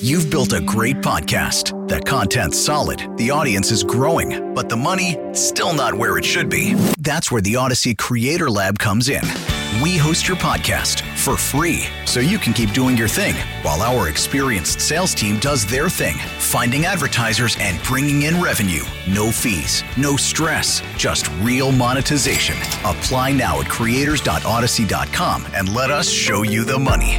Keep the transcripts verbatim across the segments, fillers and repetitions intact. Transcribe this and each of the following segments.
You've built a great podcast. The content's solid, the audience is growing, but the money, still not where it should be. That's where the Odyssey Creator Lab comes in. We host your podcast for free, so you can keep doing your thing, while our experienced sales team does their thing, finding advertisers and bringing in revenue. No fees, no stress, just real monetization. Apply now at creators dot odyssey dot com and let us show you the money.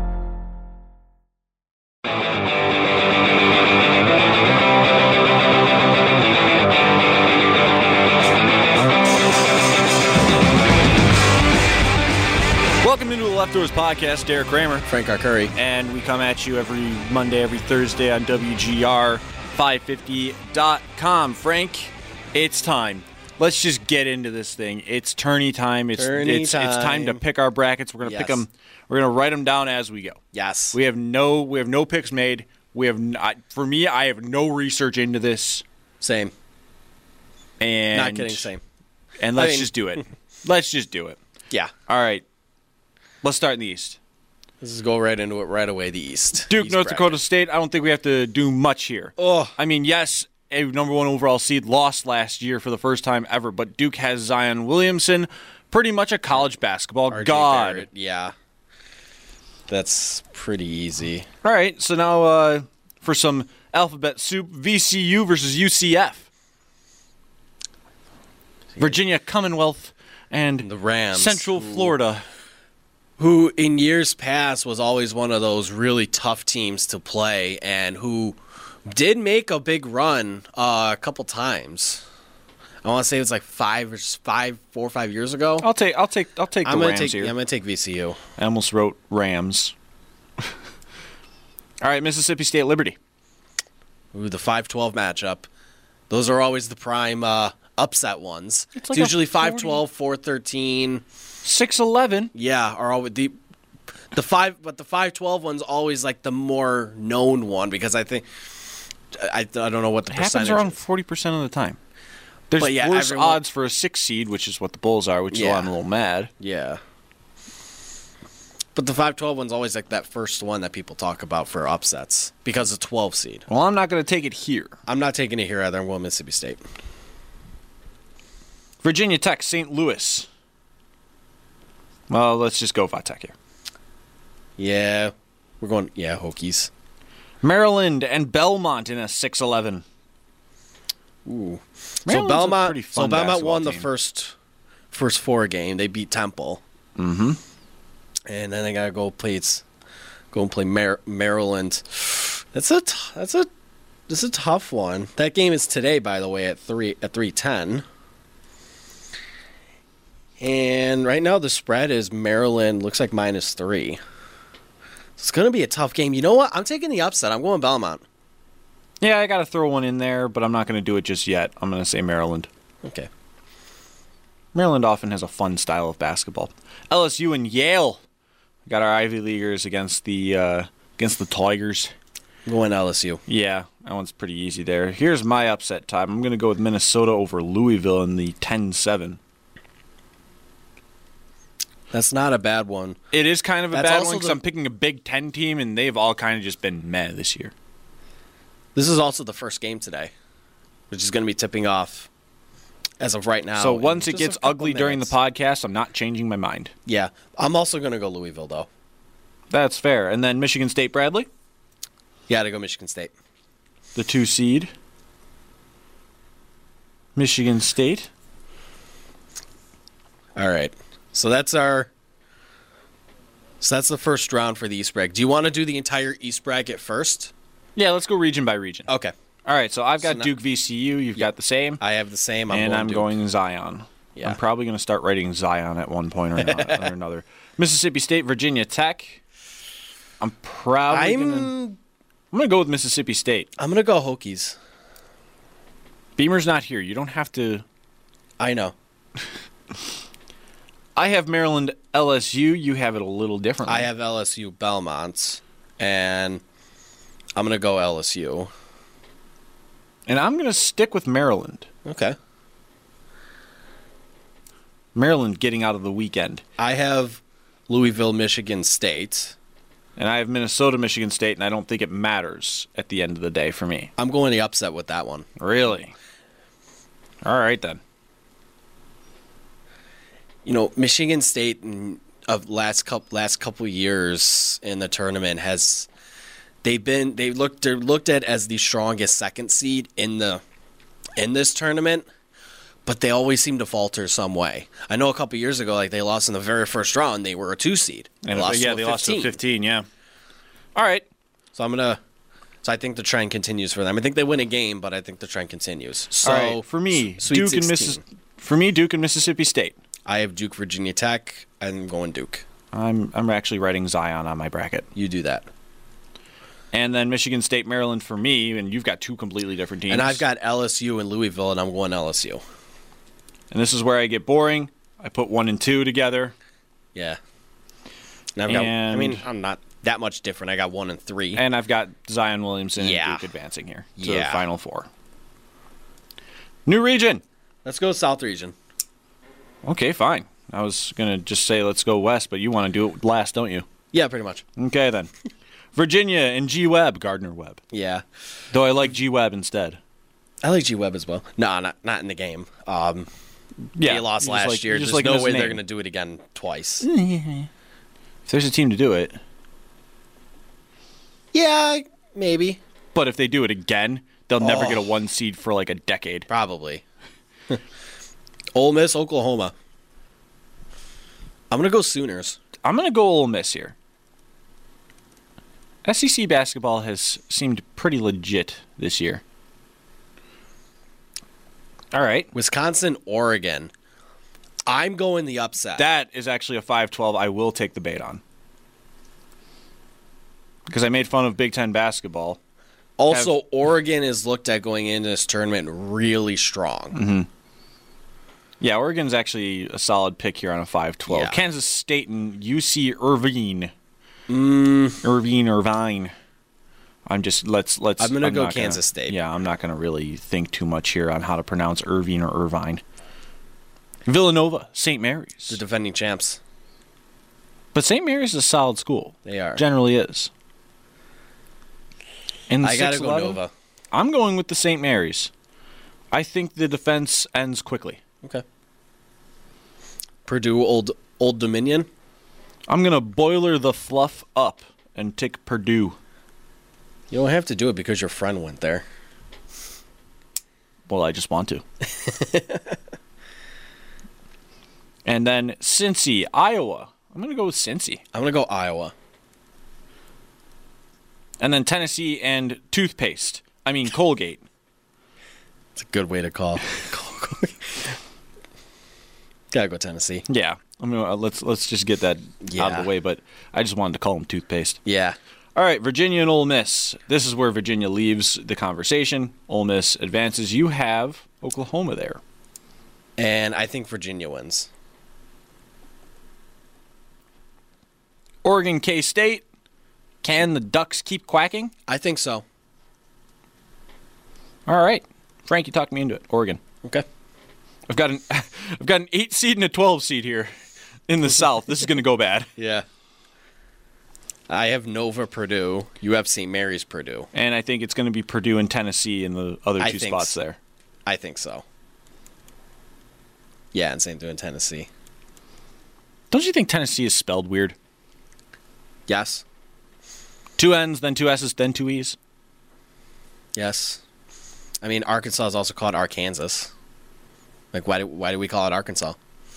Welcome into the Leftovers Podcast. Derek Kramer, Frank Arcuri, and we come at you every Monday, every Thursday on W G R five fifty dot com. Frank, it's time. Let's just get into this thing. It's tourney time. It's tourney it's time. It's time to pick our brackets. We're gonna yes. pick them. We're gonna write them down as we go. Yes. We have no we have no picks made. We have not, for me. I have no research into this. Same. And not kidding. Same. And let's I mean, just do it. Let's just do it. Yeah. All right. Let's start in the East. Let's just go right into it right away. The East. Duke, East North bracket. Dakota State. I don't think we have to do much here. Oh. I mean, yes, a number one overall seed lost last year for the first time ever, but Duke has Zion Williamson, pretty much a college basketball R J god. Barrett, yeah. That's pretty easy. All right, so now uh, for some alphabet soup, V C U versus U C F. Virginia Commonwealth and The Rams. Central who, Florida. Who in years past was always one of those really tough teams to play and who did make a big run uh, a couple times. I want to say it was like five or five, four or five years ago. I'll take, I'll take, I'll take the I'm gonna Rams take, here. yeah, I'm gonna take V C U. I almost wrote Rams. All right, Mississippi State Liberty. Ooh, the five twelve matchup. Those are always the prime uh, upset ones. It's It's, like a usually forty five twelve, four thirteen. six eleven. Yeah, are always the the five, but the five twelve one's always like the more known one because I think I, I don't know what the It percentage happens around is. forty percent of the time. There's But yeah, worse everyone- odds for a six seed, which is what the Bulls are, which is why Yeah. I'm a little mad. Yeah. But the five twelve one's always like that first one that people talk about for upsets because of twelve seed. Well, I'm not going to take it here. I'm not taking it here either. I'm going Mississippi State. Virginia Tech, Saint Louis. Well, let's just go Vatech here. Yeah, we're going. Yeah, Hokies. Maryland and Belmont in a six eleven. Ooh. So Maryland's a Belmont. pretty So fun Belmont basketball won the team. first first four game. They beat Temple. Mm-hmm. And then they gotta go play. It's go and play Mar- Maryland. That's a t- that's a this is a tough one. That game is today, by the way, at three at three ten. And right now the spread is Maryland looks like minus three. It's gonna be a tough game. You know what? I'm taking the upset. I'm going Belmont. Yeah, I got to throw one in there, but I'm not going to do it just yet. I'm going to say Maryland. Okay. Maryland often has a fun style of basketball. L S U and Yale. We got our Ivy Leaguers against the uh, against the Tigers. I'm going L S U. Yeah, that one's pretty easy there. Here's my upset time. I'm going to go with Minnesota over Louisville in the ten seven. That's not a bad one. It is kind of a That's bad also one because the- I'm picking a Big Ten team, and they've all kind of just been meh this year. This is also the first game today, which is going to be tipping off as of right now. so in once it just a gets couple ugly during the minutes. podcast, I'm not changing my mind. Yeah, I'm also going to go Louisville, though. That's fair. And then Michigan State Bradley, Yeah, to go Michigan State. the two seed. Michigan State. All right. So that's our. So that's the first round for the East bracket. Do you want to do the entire East bracket first? Yeah, let's go region by region. Okay. All right, so I've got So now- Duke v C U. You've got the same. I have the same. I'm and going I'm Duke. going Zion. Yeah. I'm probably going to start writing Zion at one point or, not, or another. Mississippi State, Virginia Tech. I'm probably I'm. going to I'm going to go with Mississippi State. I'm gonna go Hokies. Beamer's not here. You don't have to. I know. I have Maryland L S U. You have it a little differently. I have L S U Belmont, and I'm gonna go L S U. And I'm going to stick with Maryland. Okay. Maryland getting out of the weekend. I have Louisville, Michigan State. And I have Minnesota, Michigan State, and I don't think it matters at the end of the day for me. I'm going the upset with that one. Really? All right, then. You know, Michigan State in, of last couple last couple years in the tournament has they've been they looked they're looked at as the strongest second seed in the in this tournament, but they always seem to falter some way. I know a couple years ago, like they lost in the very first round, they were a two seed. They and lost yeah, to they a lost to fifteen. Yeah. All right. So I'm gonna. So I think the trend continues for them. I think they win a game, but I think the trend continues. So All right. For me, Sweet Duke sixteen. and Missis- For me, Duke and Mississippi State. I have Duke, Virginia Tech. I'm going Duke. I'm I'm actually writing Zion on my bracket. You do that. And then Michigan State, Maryland for me, and you've got two completely different teams. And I've got L S U and Louisville, and I'm going L S U. And this is where I get boring. I put one and two together. Yeah. And I've got, I And- mean, I'm not that much different. I got one and three. And I've got Zion Williamson Yeah. and Duke advancing here to Yeah. the Final Four. New region. Let's go South Region. Okay, fine. I was going to just say let's go west, but you want to do it last, don't you? Yeah, pretty much. Okay, then. Virginia and G. Webb, Gardner Webb. Yeah. Though I like G. Webb instead. I like G Webb as well. No, not not in the game. Um, Yeah, they lost you just last like- year. you just There's like no his way they're name. going to do it again twice. If there's a team to do it. Yeah, maybe. But if they do it again, they'll never Oh. get a one seed for like a decade. Probably. Ole Miss, Oklahoma. I'm going to go Sooners. I'm going to go Ole Miss here. S E C basketball has seemed pretty legit this year. All right. Wisconsin, Oregon. I'm going the upset. That is actually a five twelve I will take the bait on. Because I made fun of Big Ten basketball. also, have- Oregon is looked at going into this tournament really strong. Mm-hmm. Yeah, Oregon's actually a solid pick here on a five twelve. Yeah. Kansas State and U C Irvine. Mm, Irvine, Irvine. I'm just, let's, let's. I'm gonna go not Kansas State. Yeah, I'm not gonna really think too much here on how to pronounce Irvine or Irvine. Villanova, Saint Mary's. the defending champs. But Saint Mary's is a solid school. They are. Generally is. In the I got to go six eleven, Nova. I'm going with the Saint Mary's. I think the defense ends quickly. Okay. Purdue, Old Old Dominion. I'm going to boiler the fluff up and take Purdue. You don't have to do it because your friend went there. Well, I just want to. And then Cincy, Iowa. I'm going to go with Cincy. I'm going to go Iowa. And then Tennessee and toothpaste. I mean, Colgate. It's a good way to call. Gotta go Tennessee. Yeah. I mean, uh, let's let's just get that out Yeah. of the way, but I just wanted to call them toothpaste. Yeah. All right, Virginia and Ole Miss. This is where Virginia leaves the conversation. Ole Miss advances. You have Oklahoma there. And I think Virginia wins. Oregon, K-State. Can the Ducks keep quacking? I think so. All right. Frank, you talked me into it. Oregon. Okay. I've got an I've got an eight seed and a twelve seed here in the South. This is going to go bad. Yeah. I have Nova, Purdue. You have Saint Mary's, Purdue. And I think it's going to be Purdue and Tennessee in the other I two think spots so. there. I think so. Yeah, and same thing in Tennessee. Don't you think Tennessee is spelled weird? Yes. Two N's, then two S's, then two E's. Yes. I mean, Arkansas is also called Arkansas. Like, why do, why do we call it Arkansas?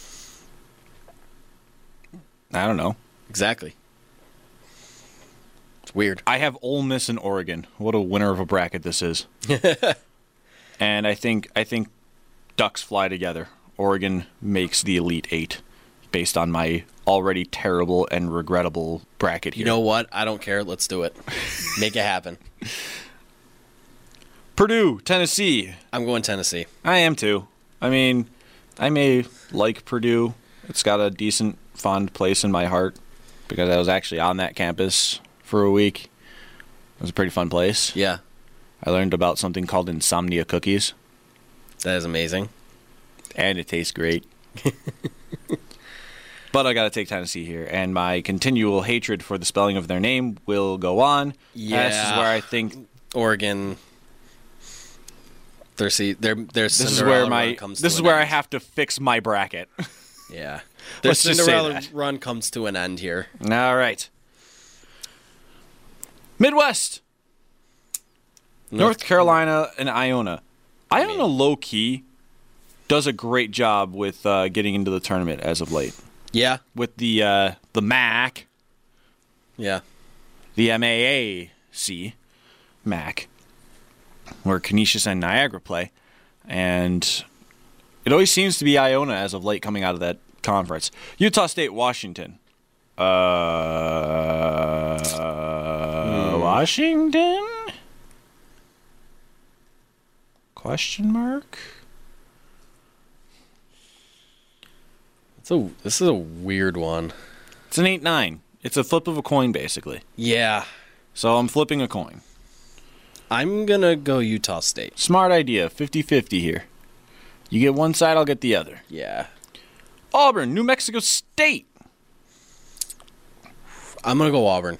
I don't know. Exactly. It's weird. I have Ole Miss and Oregon. What a winner of a bracket this is. And I think I think Ducks fly together. Oregon makes the Elite Eight based on my already terrible and regrettable bracket here. You know what? I don't care. Let's do it. Make it happen. Purdue, Tennessee. I'm going Tennessee. I am too. I mean, I may like Purdue. It's got a decent, fond place in my heart because I was actually on that campus for a week. It was a pretty fun place. Yeah. I learned about something called insomnia cookies, That is amazing. and it tastes great. But I got to take Tennessee here, and my continual hatred for the spelling of their name will go on. Yeah. This is where I think Oregon. Their see, their their this is Cinderella where my run comes. this to is an where I end. have to fix my bracket. Yeah, their Let's just say Cinderella that. run comes to an end here. All right. Midwest. North Carolina and Iona. Iona low key does a great job with uh, getting into the tournament as of late. Yeah, With the uh, the M A C, yeah, the M A A C, M A C, where Canisius and Niagara play, and it always seems to be Iona as of late coming out of that conference. Utah State, Washington. Uh, hmm. Washington? Question mark? So this is a weird one. It's an eight nine. It's a flip of a coin, basically. Yeah, So I'm flipping a coin. I'm gonna go Utah State. Smart idea. fifty-fifty here. You get one side, I'll get the other. Yeah, Auburn, New Mexico State. I'm gonna go Auburn.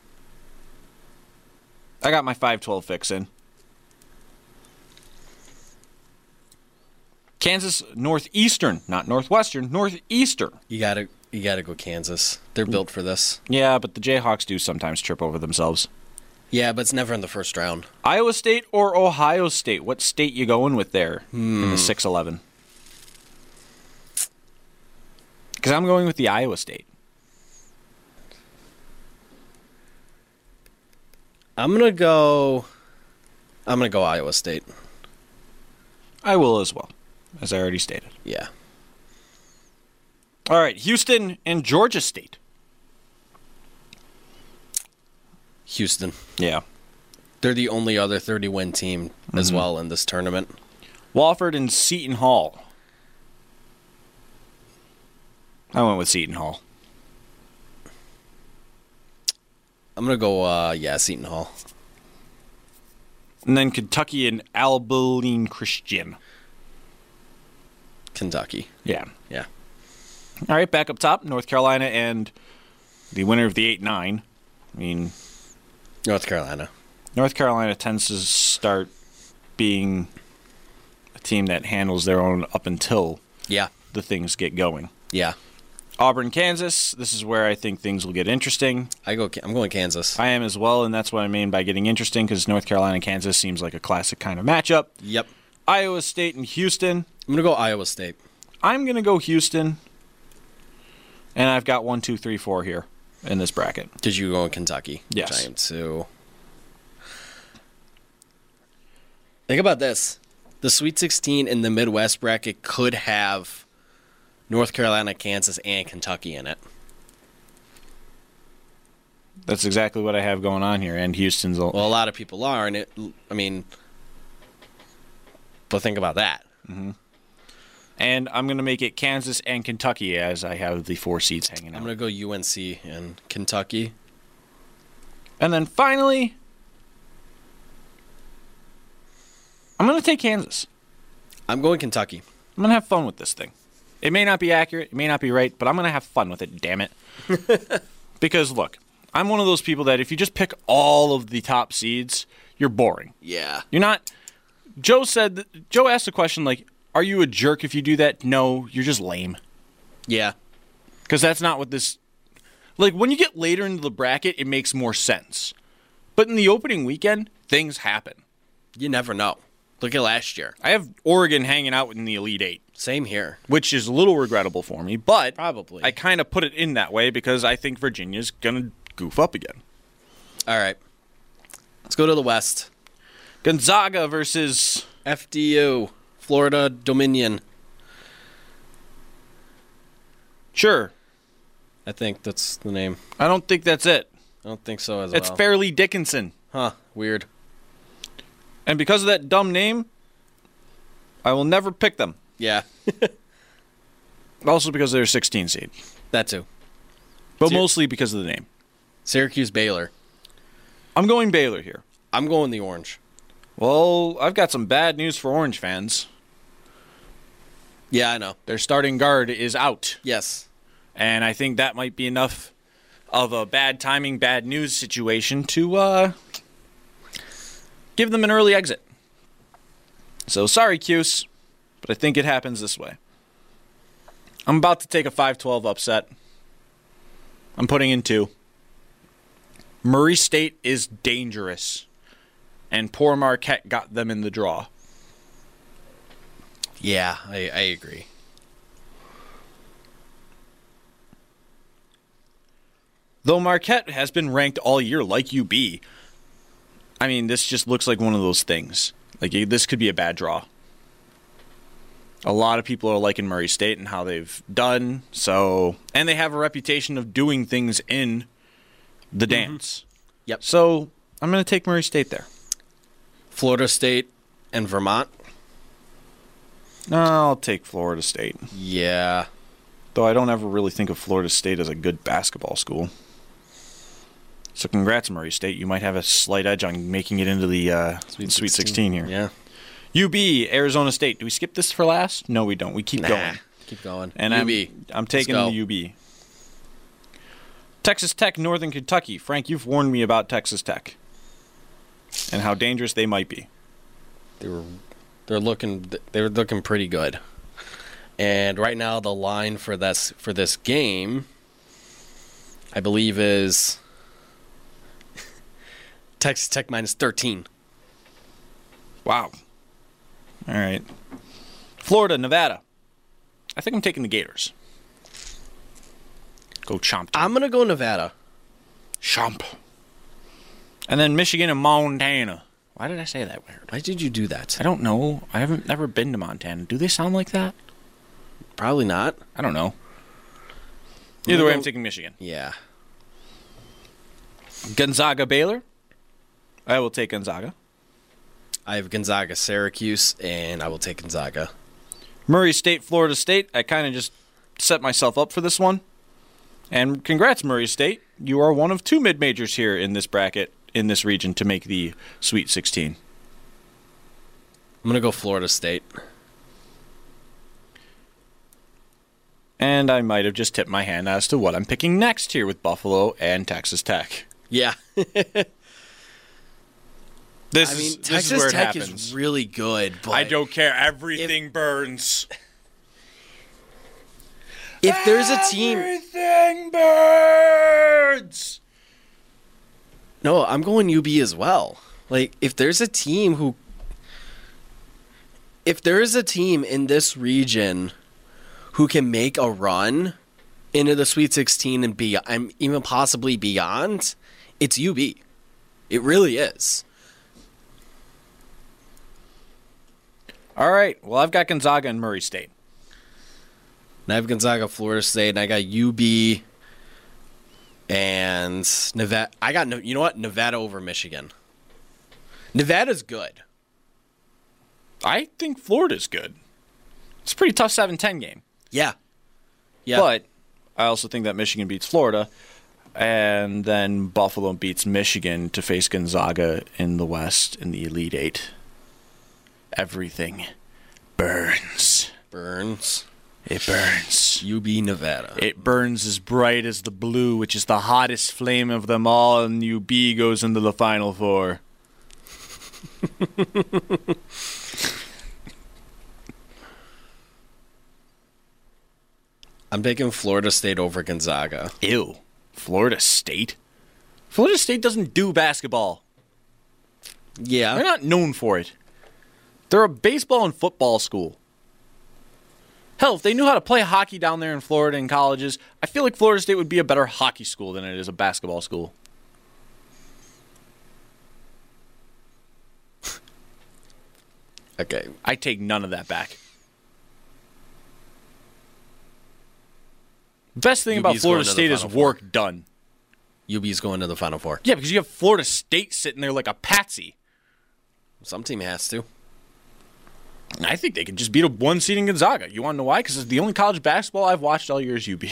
I got my five twelve fix in. Kansas Northeastern, not Northwestern, Northeastern. You gotta you gotta go Kansas. They're built for this. Yeah, but the Jayhawks do sometimes trip over themselves. Yeah, but it's never in the first round. Iowa State or Ohio State? What state you going with there in the six eleven? Because I'm going with the Iowa State. I'm gonna go. I'm gonna go Iowa State. I will as well, as I already stated. Yeah. All right, Houston and Georgia State. Houston. Yeah. They're the only other thirty-win team as well in this tournament. Wofford and Seton Hall. I went with Seton Hall. I'm gonna go. Uh, yeah, Seton Hall. And then Kentucky and Abilene Christian. Kentucky. Yeah. Yeah. All right, back up top, North Carolina and the winner of the eight nine. I mean, North Carolina. North Carolina tends to start being a team that handles their own up until Yeah. the things get going. Yeah. Auburn, Kansas. This is where I think things will get interesting. I go. I'm going Kansas. I am as well, and that's what I mean by getting interesting, because North Carolina and Kansas seems like a classic kind of matchup. Yep. Iowa State and Houston. I'm gonna go Iowa State. I'm going to go Houston, and I've got one, two, three, four here in this bracket. Did you go in Kentucky? Yes. Which I am too. Think about this: the Sweet sixteen in the Midwest bracket could have North Carolina, Kansas, and Kentucky in it. That's exactly what I have going on here, and Houston's. A- Well, a lot of people are, and it. I mean, but think about that. And I'm going to make it Kansas and Kentucky as I have the four seeds hanging out. I'm gonna go U N C and Kentucky. And then finally, I'm going to take Kansas. I'm going Kentucky. I'm going to have fun with this thing. It may not be accurate, it may not be right, but I'm going to have fun with it, damn it. Because, look, I'm one of those people that if you just pick all of the top seeds, you're boring. Yeah. You're not... Joe said... That, Joe asked a question like, are you a jerk if you do that? No, you're just lame. Yeah. Because that's not what this... Like, when you get later into the bracket, it makes more sense. But in the opening weekend, things happen. You never know. Look at last year. I have Oregon hanging out in the Elite Eight, Same here. which is a little regrettable for me, but Probably. I kind of put it in that way because I think Virginia's going to goof up again. All right. Let's go to the West. Gonzaga versus... F D U, Florida Dominion. Sure. I think that's the name. I don't think that's it. I don't think so as It's well. Fairleigh Dickinson. Huh. Weird. And because of that dumb name, I will never pick them. Yeah. Also because they're a sixteen seed. That too. But Sy- mostly because of the name. Syracuse Baylor. I'm going Baylor here. I'm going the orange. Well, I've got some bad news for Orange fans. Yeah, I know. Their starting guard is out. Yes. And I think that might be enough of a bad timing, bad news situation to uh, give them an early exit. So sorry, Cuse, but I think it happens this way. I'm about to take a five twelve upset. I'm putting in two. Murray State is dangerous, and poor Marquette got them in the draw. Yeah, I, I agree. Though Marquette has been ranked all year like U B, I mean, this just looks like one of those things. Like, this could be a bad draw. A lot of people are liking Murray State and how they've done, so... And they have a reputation of doing things in the dance. Mm-hmm. Yep. So, I'm going to take Murray State there. Florida State and Vermont? No, I'll take Florida State. Yeah. Though I don't ever really think of Florida State as a good basketball school. So congrats, Murray State. You might have a slight edge on making it into the uh, Sweet, Sweet sixteen here. Yeah. U B, Arizona State. Do we skip this for last? No, we don't. We keep nah, going. Keep going. And U B. I'm, I'm taking the U B. Texas Tech, Northern Kentucky. Frank, you've warned me about Texas Tech and how dangerous they might be. They were, they're looking, they were looking pretty good. And right now, the line for this for this game, I believe, is Texas Tech minus thirteen. Wow. All right. Florida, Nevada. I think I'm taking the Gators. Go chomp. I'm going to go Nevada. Chomp. And then Michigan and Montana. Why did I say that weird? Why did you do that? I don't know. I haven't never been to Montana. Do they sound like that? Probably not. I don't know. Either way, I'm taking Michigan. Yeah. Gonzaga, Baylor. I will take Gonzaga. I have Gonzaga, Syracuse, and I will take Gonzaga. Murray State, Florida State. I kind of just set myself up for this one. And congrats, Murray State. You are one of two mid-majors here in this bracket, in this region, to make the Sweet sixteen. I'm going to go Florida State. And I might have just tipped my hand as to what I'm picking next here with Buffalo and Texas Tech. Yeah. This I mean, is, this Texas is where it Tech happens. is really good, but I don't care. Everything if, burns. If there's a team... Everything burns! No, I'm going U B as well. Like, if there's a team who... If there is a team in this region who can make a run into the Sweet sixteen and be, I'm even possibly beyond, it's U B. It really is. All right. Well, I've got Gonzaga and Murray State. And I have Gonzaga, Florida State, and I got U B and Nevada. I got, you know what? Nevada over Michigan. Nevada's good. I think Florida's good. It's a pretty tough seven ten game. Yeah. Yeah. But I also think that Michigan beats Florida, and then Buffalo beats Michigan to face Gonzaga in the West in the Elite Eight. Everything burns. Burns. It burns. U B Nevada. It burns as bright as the blue, which is the hottest flame of them all, and U B goes into the Final Four. I'm taking Florida State over Gonzaga. Ew. Florida State? Florida State doesn't do basketball. Yeah. They're not known for it. They're a baseball and football school. Hell, if they knew how to play hockey down there in Florida in colleges, I feel like Florida State would be a better hockey school than it is a basketball school. Okay. I take none of that back. Best thing U B's about Florida going to the State is Final work Four. done. U B's going to the Final Four. Yeah, because you have Florida State sitting there like a patsy. Some team has to. And I think they could just beat a one seed in Gonzaga. You want to know why? Because it's the only college basketball I've watched all year is U B.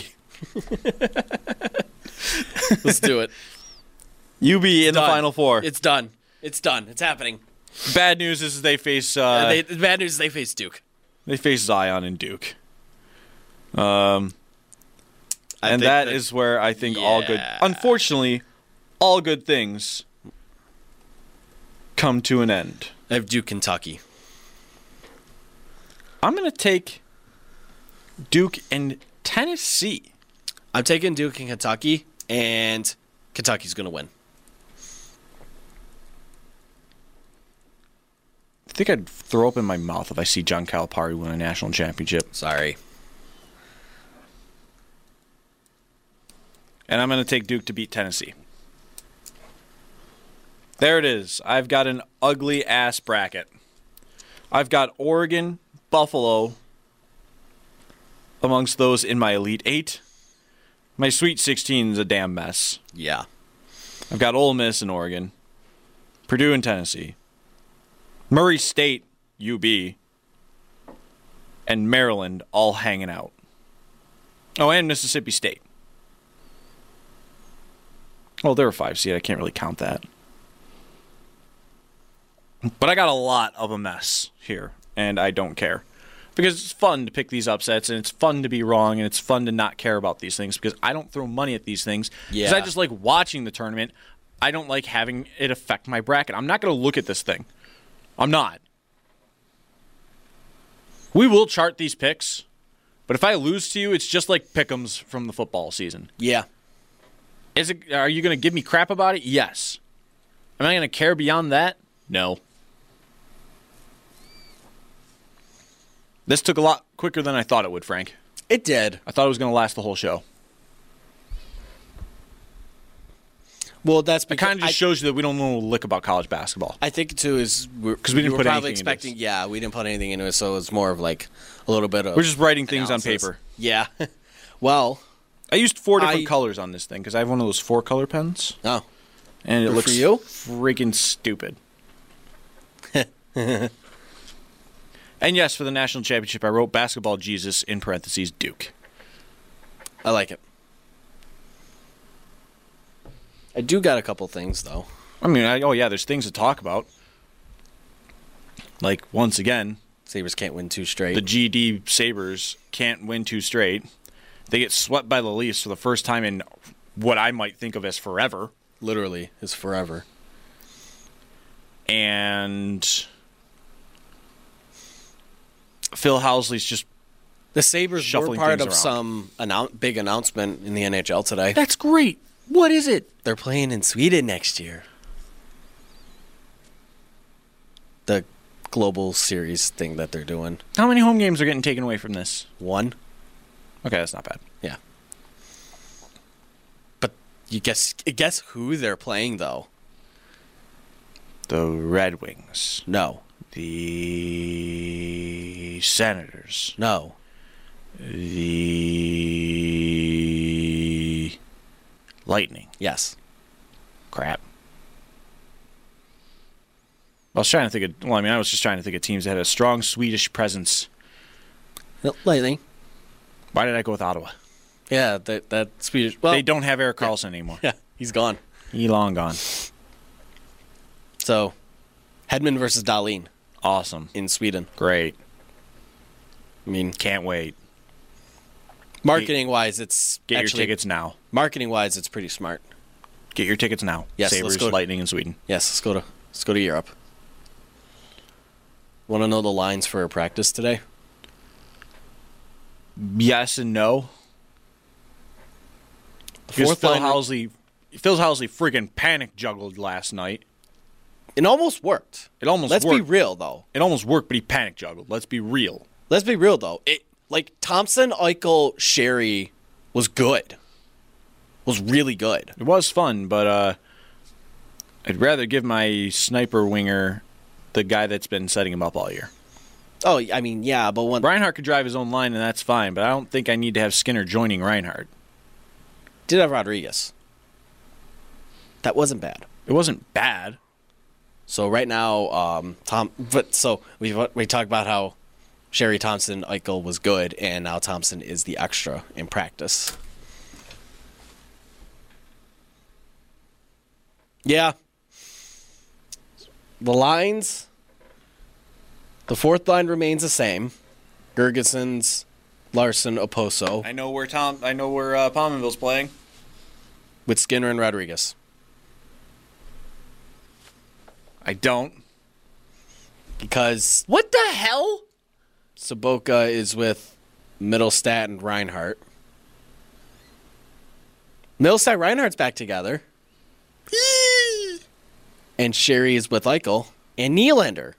Let's do it. U B in Done. the Final Four. It's done. It's done. It's happening. Bad news is they face uh, Uh, they, the bad news is they face Duke. they face Zion and Duke. Um, I and think that, that is where I think all good, yeah. unfortunately, all good things come to an end. I have Duke, Kentucky. I'm going to take Duke and Tennessee. I'm taking Duke and Kentucky, and Kentucky's going to win. I think I'd throw up in my mouth if I see John Calipari win a national championship. Sorry. And I'm going to take Duke to beat Tennessee. There it is. I've got an ugly-ass bracket. I've got Oregon, Buffalo amongst those in my Elite Eight. My Sweet sixteen is a damn mess. Yeah. I've got Ole Miss and Oregon, Purdue and Tennessee, Murray State, U B, and Maryland all hanging out. Oh, and Mississippi State. Well, they're a five seed. I can't really count that. But I got a lot of a mess here, and I don't care. Because it's fun to pick these upsets, and it's fun to be wrong, and it's fun to not care about these things, because I don't throw money at these things. Yeah. Because I just like watching the tournament. I don't like having it affect my bracket. I'm not going to look at this thing. I'm not. We will chart these picks, but if I lose to you, it's just like pick'ems from the football season. Yeah. Is it? Are you going to give me crap about it? Yes. Am I going to care beyond that? No. This took a lot quicker than I thought it would, Frank. It did. I thought it was going to last the whole show. Well, that's It because kind of just I, shows you that we don't know a lick about college basketball. I think too is because we didn't put probably anything into expecting. this. Yeah, we didn't put anything into it, so it's more of like a little bit of. We're just writing things analysis. on paper. Yeah. Well, I used four different I- colors on this thing because I have one of those four color pens, oh, and it Good looks for you. freaking stupid. And yes, for the national championship, I wrote Basketball Jesus in parentheses Duke. I like it. I do got a couple things though. I mean, I, oh yeah, there's things to talk about. Like, once again, Sabres can't win two straight. the G D Sabres can't win two straight. They get swept by the Leafs for the first time in what I might think of as forever. Literally is forever. And Phil Housley's just... The Sabres were Shuffling part things of around. some annou- big announcement in the N H L today. That's great. What is it? They're playing in Sweden next year. The global series thing that they're doing. How many home games are getting taken away from this? One. Okay, that's not bad. Yeah. But you guess guess who they're playing though? The Red Wings. No. The Senators. No. The Lightning. Yes. Crap. I was trying to think of... Well, I mean, I was just trying to think of teams that had a strong Swedish presence. Lightning. Why did I go with Ottawa? Yeah, that that Swedish. Well, They don't have Erik Karlsson anymore. Yeah, he's gone. He long gone. So, Hedman versus Dahlin Awesome. in Sweden. Great. I mean, Can't wait. marketing wise, it's Get actually, your tickets now. Marketing wise, it's pretty smart. Get your tickets now. Yes, let's Sabres, go to- Lightning, and Sweden. Yes, let's go to let's go to Europe. Want to know the lines for a practice today? Yes and no. The Because fourth Phil line, Housley, Phil Housley freaking panic juggled last night. it almost worked. It almost Let's worked. be real though. It almost worked, but he panic juggled. Let's be real. Let's be real though. It like Thompson, Eichel, Sherry was good. Was really good. It was fun, but uh, I'd rather give my sniper winger the guy that's been setting him up all year. Oh, I mean, yeah, but when Reinhardt could drive his own line, and that's fine, but I don't think I need to have Skinner joining Reinhardt. did have Rodriguez. That wasn't bad. It wasn't bad. So right now, um, Tom. But so we we talked about how Sherry Thompson Eichel was good, and now Thompson is the extra in practice. Yeah. The lines. The fourth line remains the same. Gergensen's Larson, Oposo. I know where Tom. I know where uh, Palmerville's playing. With Skinner and Rodriguez. I don't. Because What the hell? Sobotka is with Middlestat and Reinhardt. Middlestat Reinhardt's back together. And Sherry is with Eichel. And Nylander.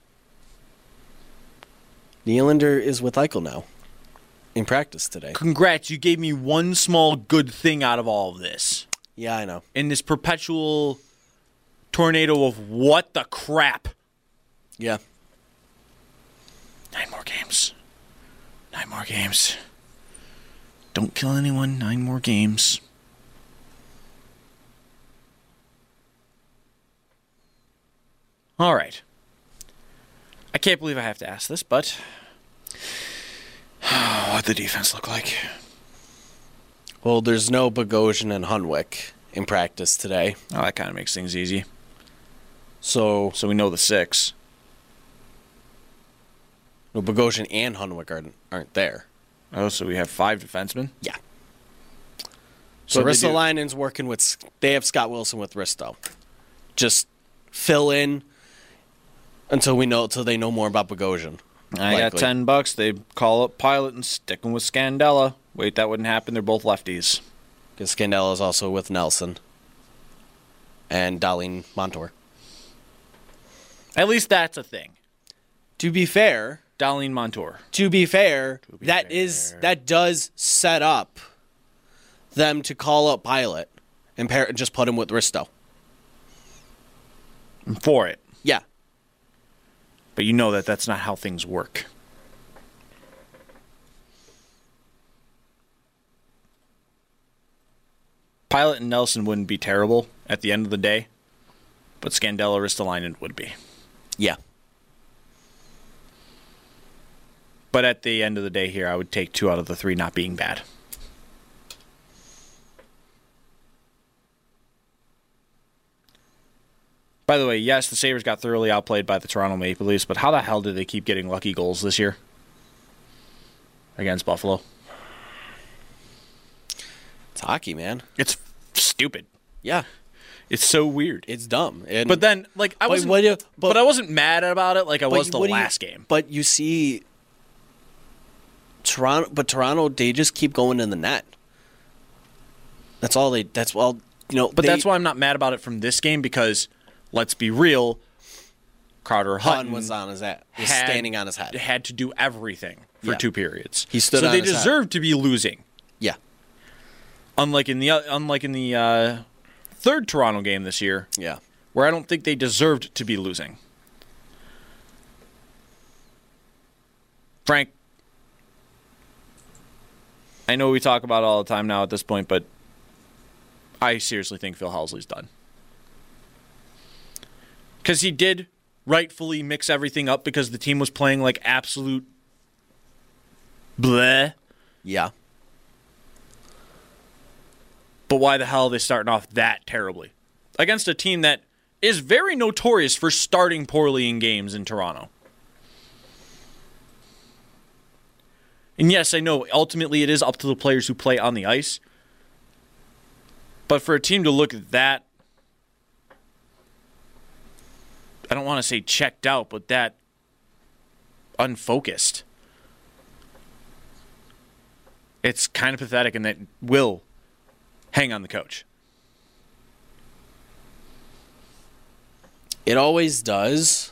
Nylander is with Eichel now. In practice today. Congrats, you gave me one small good thing out of all of this. Yeah, I know. In this perpetual tornado of what the crap. Yeah. Nine more games. Nine more games. Don't kill anyone. Nine more games. All right. I can't believe I have to ask this, but what'd the defense look like? Well, there's no Bogosian and Hunwick in practice today. Oh, that kind of makes things easy. So, So we know the six. no, Bogosian and Hunwick aren't, aren't there. Oh, so we have five defensemen? Yeah. So So they do- Ristolainen's working with, they have Scott Wilson with Risto. Just fill in until we know, until they know more about Bogosian. I got likely. ten bucks. They call up Pilot and stick him with Scandella. Wait, that wouldn't happen. They're both lefties. Because Scandella is also with Nelson and Darlene Montour. At least that's a thing. To be fair, Darlene Montour. to be fair, To be that fair. is that does set up them to call up Pilot and pair, just put him with Risto. I'm for it. Yeah. But you know that that's not how things work. Pilot and Nelson wouldn't be terrible at the end of the day, but Scandella Ristolainen would be. Yeah. But at the end of the day here, I would take two out of the three not being bad. By the way, yes, the Sabres got thoroughly outplayed by the Toronto Maple Leafs, but how the hell did they keep getting lucky goals this year against Buffalo? It's hockey, man. It's stupid. Yeah. It's so weird. It's dumb. And, But then, like, I But wasn't, what do you- but, but- I wasn't mad about it like I but was the what do you- last game. But you see Toronto but Toronto, they just keep going in the net. That's all they that's well you know But they, that's why I'm not mad about it from this game because, let's be real, Carter Hutton Hutton was on his head. Was had- standing on his head. had to do everything for Yeah. two periods. He stood so on they his head. deserved to be losing. Yeah. Unlike in the unlike in the uh, third Toronto game this year, Yeah. where I don't think they deserved to be losing. Frank, I know we talk about it all the time now at this point, but I seriously think Phil Housley's done. Because he did rightfully mix everything up because the team was playing like absolute bleh. Yeah. But why the hell are they starting off that terribly? Against a team that is very notorious for starting poorly in games in Toronto. And yes, I know, ultimately it is up to the players who play on the ice. But for a team to look that, I don't want to say checked out, but that unfocused, it's kind of pathetic, and that will hang on the coach. It always does.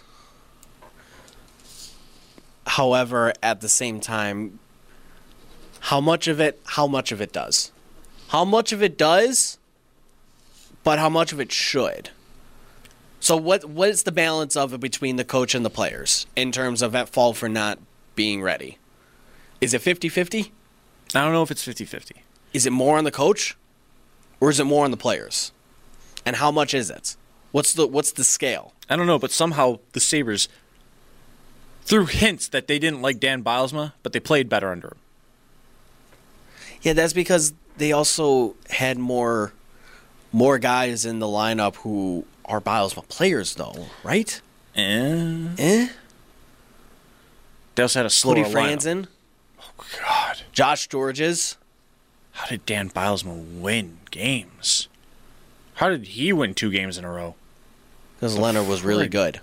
However, at the same time, how much of it how much of it does? How much of it does, but how much of it should? So what what is the balance of it between the coach and the players in terms of at fault for not being ready? Is it fifty-fifty? I don't know if it's fifty-fifty. Is it more on the coach or is it more on the players? And how much is it? What's the what's the scale? I don't know, but somehow the Sabres, through hints that they didn't like Dan Bylsma, but they played better under him. Yeah, that's because they also had more more guys in the lineup who are Bylsma players, though, right? Eh? Eh? They also had a slower Cody lineup. Franzen? Oh, God. Josh Georges. How did Dan Bilesma win games? How did he win two games in a row? Because Leonard was really good.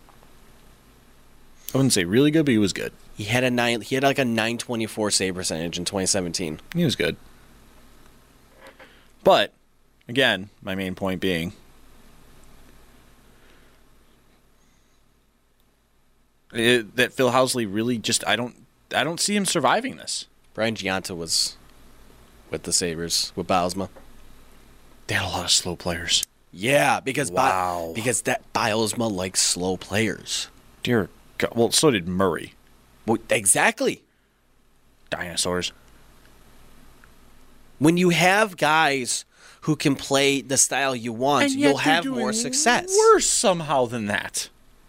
I wouldn't say really good, but he was good. He had a nine. He had like a nine twenty four save percentage in twenty seventeen. He was good. But again, my main point being, it, that Phil Housley really just I don't I don't see him surviving this. Brian Giunta was with the Sabres with Bilesma. They had a lot of slow players. Yeah, because wow. Bi- because that Bilesma likes slow players. Dear God. Well, so did Murray. Well, exactly. Dinosaurs. When you have guys who can play the style you want, and yet you'll have doing more success. Worse somehow than that.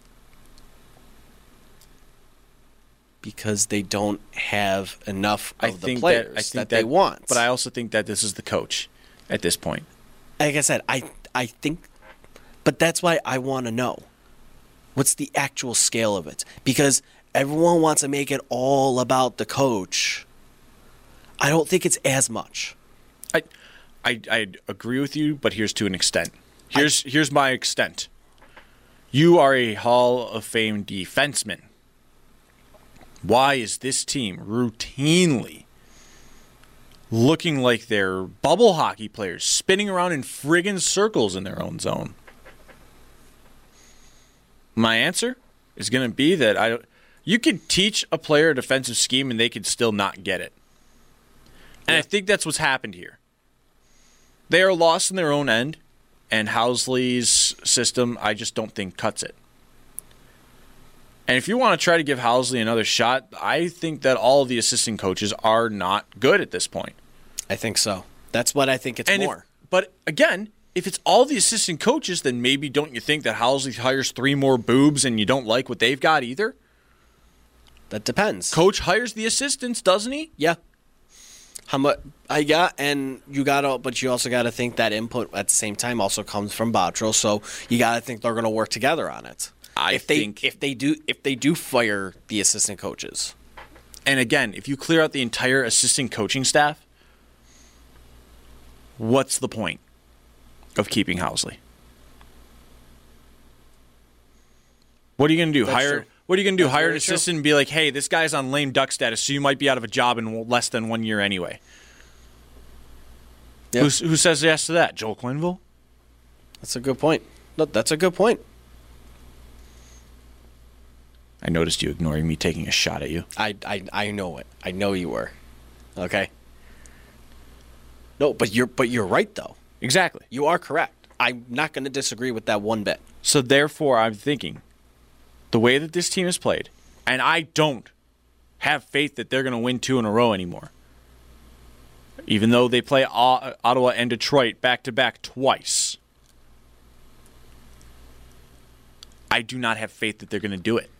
Because they don't have enough of I the think players that, I think that, that they want. But I also think that this is the coach at this point. Like I said, I I think, but that's why I want to know. What's the actual scale of it? Because everyone wants to make it all about the coach. I don't think it's as much. I, I, I agree with you, but here's to an extent. Here's I, here's my extent. You are a Hall of Fame defenseman. Why is this team routinely looking like they're bubble hockey players, spinning around in friggin' circles in their own zone? My answer is going to be that I don't. You could teach a player a defensive scheme and they could still not get it. And yeah. I think that's what's happened here. They are lost in their own end, and Housley's system, I just don't think cuts it. And if you want to try to give Housley another shot, I think that all of the assistant coaches are not good at this point. I think so. That's what I think it's and more. If, but again, if it's all the assistant coaches, then maybe don't you think that Housley hires three more boobs and you don't like what they've got either? That depends. Coach hires the assistants, doesn't he? Yeah. How much I got, and you gotta, but you also got to think that input at the same time also comes from Botro. So you got to think they're going to work together on it. I if they think if they do if they do fire the assistant coaches, and again, if you clear out the entire assistant coaching staff, what's the point of keeping Housley? What are you going to do? That's Hire? True. What are you going to do? That's Hire an assistant true. and be like, "Hey, this guy's on lame duck status, so you might be out of a job in less than one year anyway." Yep. Who, who says yes to that? Joel Quenneville? That's a good point. No, that's a good point. I noticed you ignoring me taking a shot at you. I, I, I know it. I know you were. Okay. No, but you're but you're right though. Exactly. You are correct. I'm not going to disagree with that one bit. So therefore, I'm thinking the way that this team is played, and I don't have faith that they're going to win two in a row anymore. Even though they play Ottawa and Detroit back-to-back twice, I do not have faith that they're going to do it.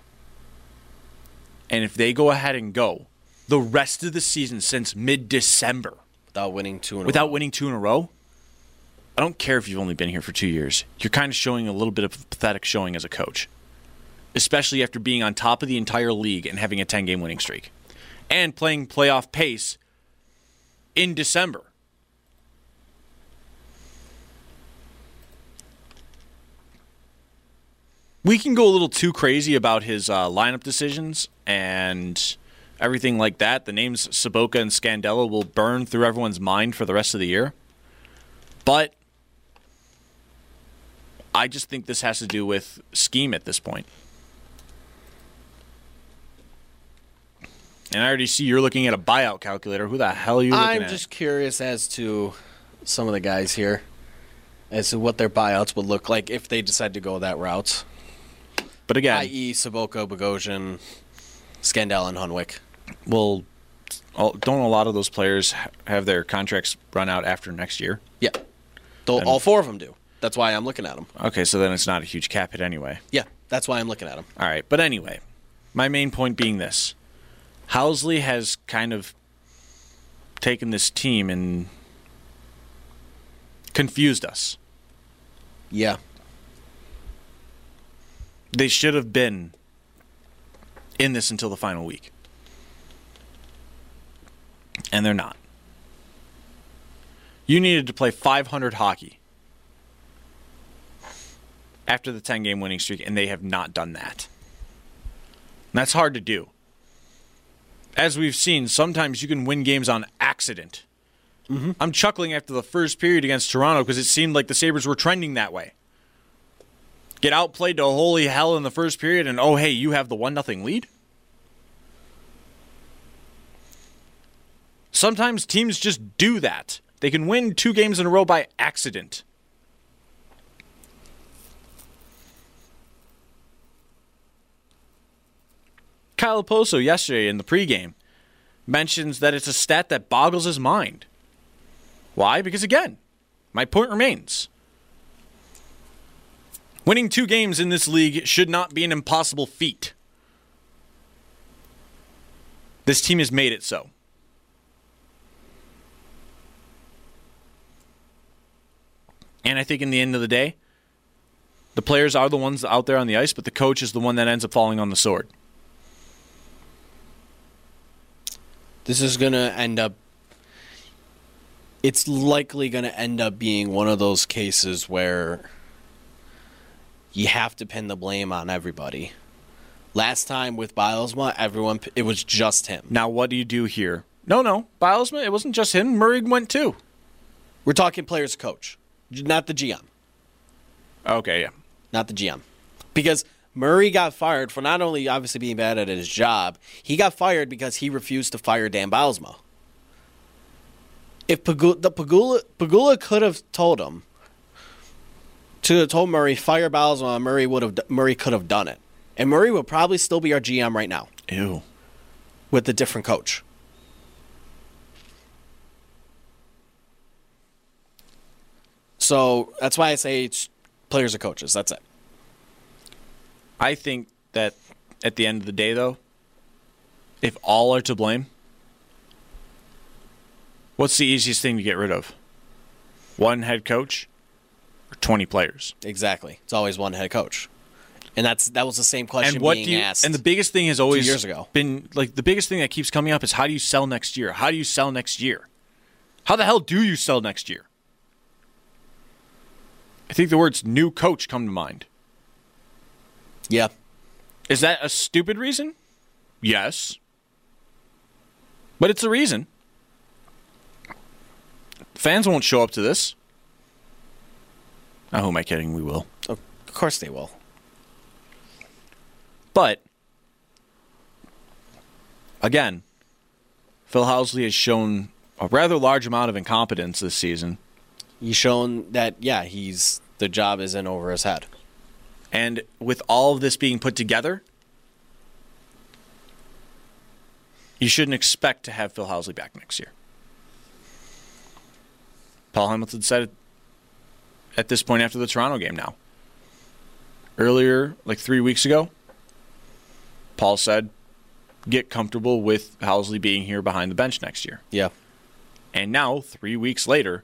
And if they go ahead and go the rest of the season since mid-December without winning two in a without row. winning two in a row, I don't care if you've only been here for two years. You're kind of showing a little bit of a pathetic showing as a coach, especially after being on top of the entire league and having a ten-game winning streak and playing playoff pace in December. We can go a little too crazy about his uh, lineup decisions and everything like that. The names Sobotka and Scandella will burn through everyone's mind for the rest of the year. But I just think this has to do with scheme at this point. And I already see you're looking at a buyout calculator. Who the hell are you looking I'm at? I'm just curious as to some of the guys here, as to what their buyouts would look like if they decide to go that route. But again, that is. Sobotka, Bogosian, Scandella, and Hunwick. Well, don't a lot of those players have their contracts run out after next year? Yeah. They'll, all four of them do. That's why I'm looking at them. Okay, so then it's not a huge cap hit anyway. Yeah, that's why I'm looking at them. All right, but anyway, my main point being this. Housley has kind of taken this team and confused us. Yeah. They should have been in this until the final week. And they're not. You needed to play five hundred hockey after the ten-game winning streak, and they have not done that. And that's hard to do. As we've seen, sometimes you can win games on accident. Mm-hmm. I'm chuckling after the first period against Toronto because it seemed like the Sabres were trending that way. Get outplayed to holy hell in the first period, and oh, hey, you have the one nothing lead? Sometimes teams just do that. They can win two games in a row by accident. Kyle Oposo yesterday in the pregame mentions that it's a stat that boggles his mind. Why? Because again, my point remains. Winning two games in this league should not be an impossible feat. This team has made it so. And I think in the end of the day, the players are the ones out there on the ice, but the coach is the one that ends up falling on the sword. This is going to end up, it's likely going to end up being one of those cases where you have to pin the blame on everybody. Last time with Bylsma, everyone, it was just him. Now, what do you do here? No, no, Bylsma, it wasn't just him. Murray went too. We're talking players coach, not the G M. Okay, yeah. Not the G M. Because Murray got fired for not only obviously being bad at his job, he got fired because he refused to fire Dan Bylsma. If Pegula, the Pegula, Pegula could have told him, to have told Murray, fire Bylsma, Murray would have Murray could have done it. And Murray would probably still be our G M right now. Ew. With a different coach. So that's why I say it's players or coaches. That's it. I think that at the end of the day, though, if all are to blame, what's the easiest thing to get rid of? One head coach or twenty players? Exactly. It's always one head coach. And that's that was the same question and what being do you, asked. And the biggest thing has always two years ago. been, like, the biggest thing that keeps coming up is how do you sell next year? How do you sell next year? How the hell do you sell next year? I think the words new coach come to mind. Yeah. Is that a stupid reason? Yes. But it's a reason. Fans won't show up to this. Oh, who am I kidding? We will. Of course they will. But, again, Phil Housley has shown a rather large amount of incompetence this season. He's shown that, yeah, he's the job isn't over his head. And with all of this being put together, you shouldn't expect to have Phil Housley back next year. Paul Hamilton said it at this point after the Toronto game now. Earlier, like three weeks ago, Paul said, get comfortable with Housley being here behind the bench next year. Yeah. And now, three weeks later,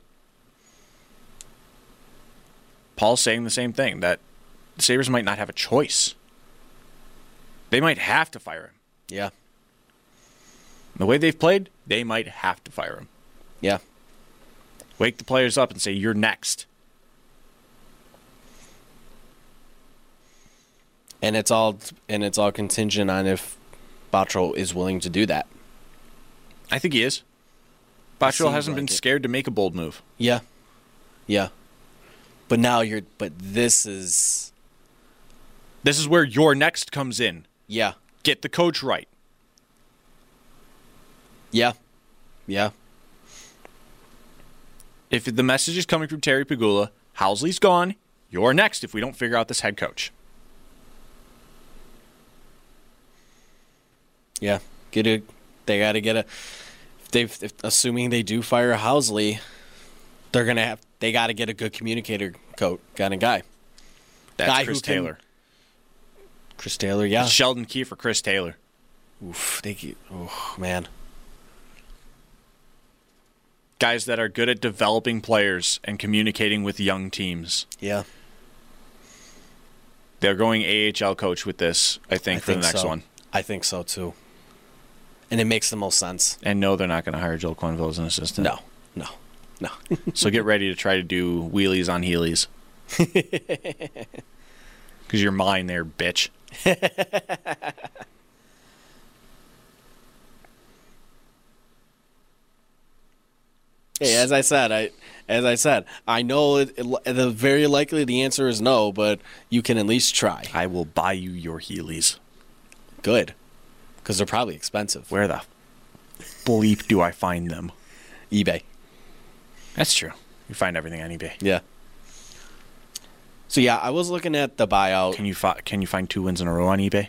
Paul's saying the same thing, that the Sabres might not have a choice. They might have to fire him. Yeah. The way they've played, they might have to fire him. Yeah. Wake the players up and say, you're next. And it's all and it's all contingent on if Botterill is willing to do that. I think he is. Botterill hasn't like been it. scared to make a bold move. Yeah. Yeah. But now you're but this is This is where your next comes in. Yeah. Get the coach right. Yeah. Yeah. If the message is coming from Terry Pegula, Housley's gone, you're next if we don't figure out this head coach. Yeah. Get a they got to get a if they if, assuming they do fire Housley, they're going to have they got to get a good communicator coach kind of guy. That's guy Chris who can, Taylor. Chris Taylor, yeah. Sheldon Keefe or Chris Taylor. Oof, they get, oh man. Guys that are good at developing players and communicating with young teams. Yeah. They're going A H L coach with this, I think, I for think the next so. one. I think so too. And it makes the most sense. And no, they're not going to hire Joel Quenneville as an assistant. No, no, no. So get ready to try to do wheelies on Heelys. Because you're mine there, bitch. Hey, as I said, I as I said, I know it, it, the very likely the answer is no, but you can at least try. I will buy you your Heelys. Good, because they're probably expensive. Where the bleep do I find them? eBay. That's true. You find everything on eBay. Yeah. So yeah, I was looking at the buyout. Can you fi- can you find two wins in a row on eBay?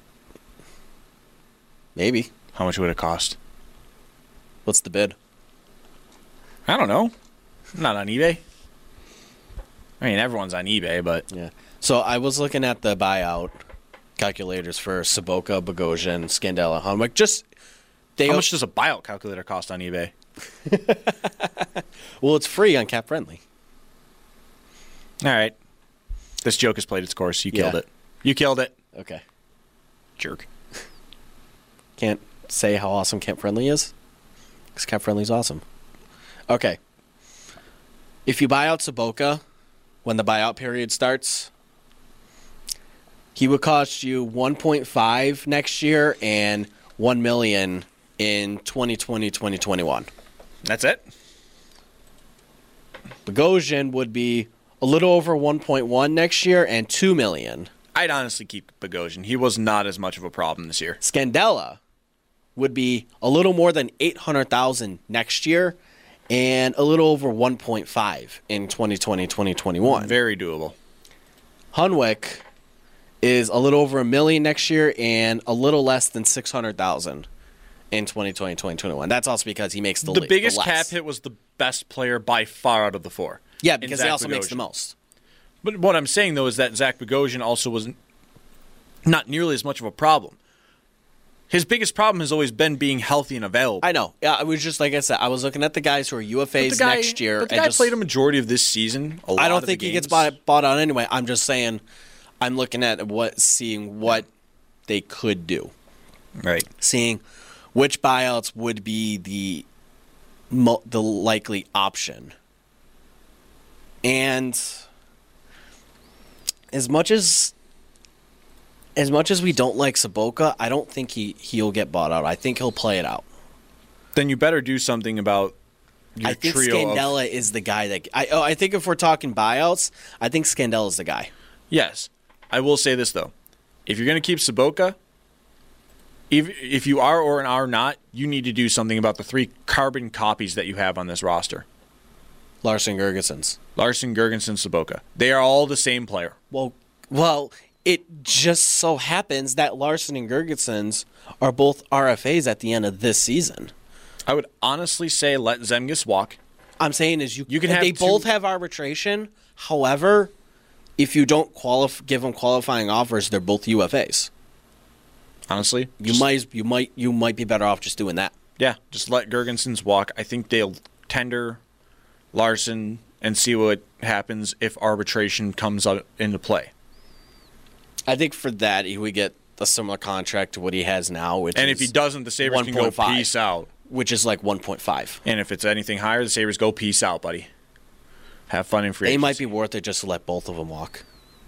Maybe. How much would it cost? What's the bid? I don't know. I'm not on eBay. I mean, everyone's on eBay, but Yeah. So I was looking at the buyout calculators for Sobotka, Bogosian, Scandella, Hunwick. Just they how much does a buyout calculator cost on eBay? Well, it's free on Cap Friendly. All right. This joke has played its course. You killed Yeah. it. You killed it. Okay. Jerk. Can't say how awesome Cap Friendly is, because Cap Friendly's awesome. Okay. If you buy out Sobotka when the buyout period starts, he would cost you one point five next year and one million in twenty twenty, twenty twenty-one. That's it? Bogosian would be a little over one point one next year and two million. I'd honestly keep Bogosian. He was not as much of a problem this year. Scandella would be a little more than eight hundred thousand next year and a little over one point five in twenty twenty, twenty twenty-one. Very doable. Hunwick is a little over a million next year and a little less than six hundred thousand in twenty twenty, twenty twenty-one. That's also because he makes the The li- biggest the less. cap hit was the best player by far out of the four. Yeah, in because Zach he also makes Bogosian. the most. But what I'm saying, though, is that Zach Bogosian also was not nearly as much of a problem. His biggest problem has always been being healthy and available. I know. Yeah, I was just like I said. I was looking at the guys who are U F But the As guy- next year. But the and guy just, played a majority of this season. A lot I don't of think the he gets games. bought bought out anyway. I'm just saying. I'm looking at what, seeing what they could do, Right. seeing which buyouts would be the mo- the likely option. And as much as as much as we don't like Sobotka, I don't think he he'll get bought out. I think he'll play it out. Then you better do something about your I think trio of... Scandella is the guy that I. Oh, I think if we're talking buyouts, I think Scandella is the guy. Yes. I will say this, though. If you're going to keep Sobotka, if, if you are or are not, you need to do something about the three carbon copies that you have on this roster. Larson Gergensons. Larson, Gergensen, Sobotka. They are all the same player. Well, well, it just so happens that Larson and Gergensons are both R F As at the end of this season. I would honestly say let Zemgus walk. I'm saying is you, You can if have they two- both have arbitration. However, if you don't qualif- give them qualifying offers, they're both U F As. Honestly. You Just- might you might you might be better off just doing that. Yeah, just let Gergensons walk. I think they'll tender Larson and see what happens if arbitration comes out into play. I think for that he would get a similar contract to what he has now, which And is if he doesn't, the Sabres can go one point five. peace out. which is like one point five. And if it's anything higher, the Sabres go peace out, buddy. Have fun in free It agency. might be worth it just to let both of them walk.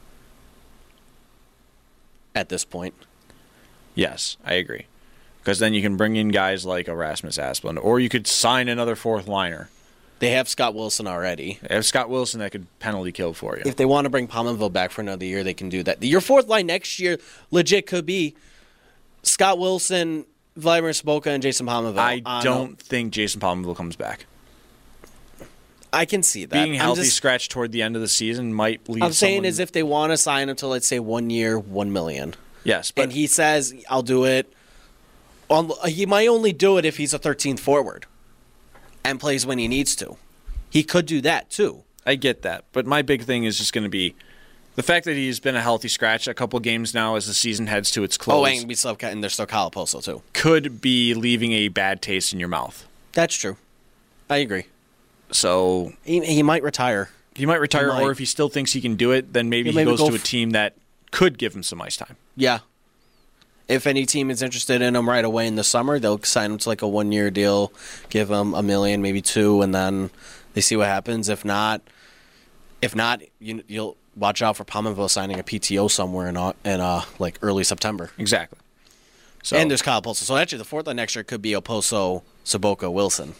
At this point. Yes, I agree. Because then you can bring in guys like Erasmus Asplund, or you could sign another fourth liner. They have Scott Wilson already. They have Scott Wilson that could penalty kill for you. If they want to bring Pominville back for another year, they can do that. Your fourth line next year legit could be Scott Wilson, Vladimir Sobotka, and Jason Pominville. I on don't think Jason Pominville comes back. a- I can see that. Being I'm healthy just- scratched toward the end of the season might leave I'm saying someone- is if they want to sign him to, let's say, one year, one million. Yes, but And he says, I'll do it. On, he might only do it if he's a thirteenth forward and plays when he needs to. He could do that, too. I get that. But my big thing is just going to be the fact that he's been a healthy scratch a couple games now as the season heads to its close. Oh, and, we still have, and there's still Calaposo, too. Could be leaving a bad taste in your mouth. That's true. I agree. So He, he might retire. he might retire, He might. or if he still thinks he can do it, then maybe He he maybe goes go to a f- team that could give him some ice time. Yeah. If any team is interested in him right away in the summer, they'll sign him to like a one-year deal, give him a million, maybe two, and then they see what happens. If not, if not, you, you'll watch out for Pominville signing a P T O somewhere in uh, in uh, like early September. Exactly. So, and there's Kyle Oposo. So actually, the fourth line next year could be Oposo, Soboka, Wilson.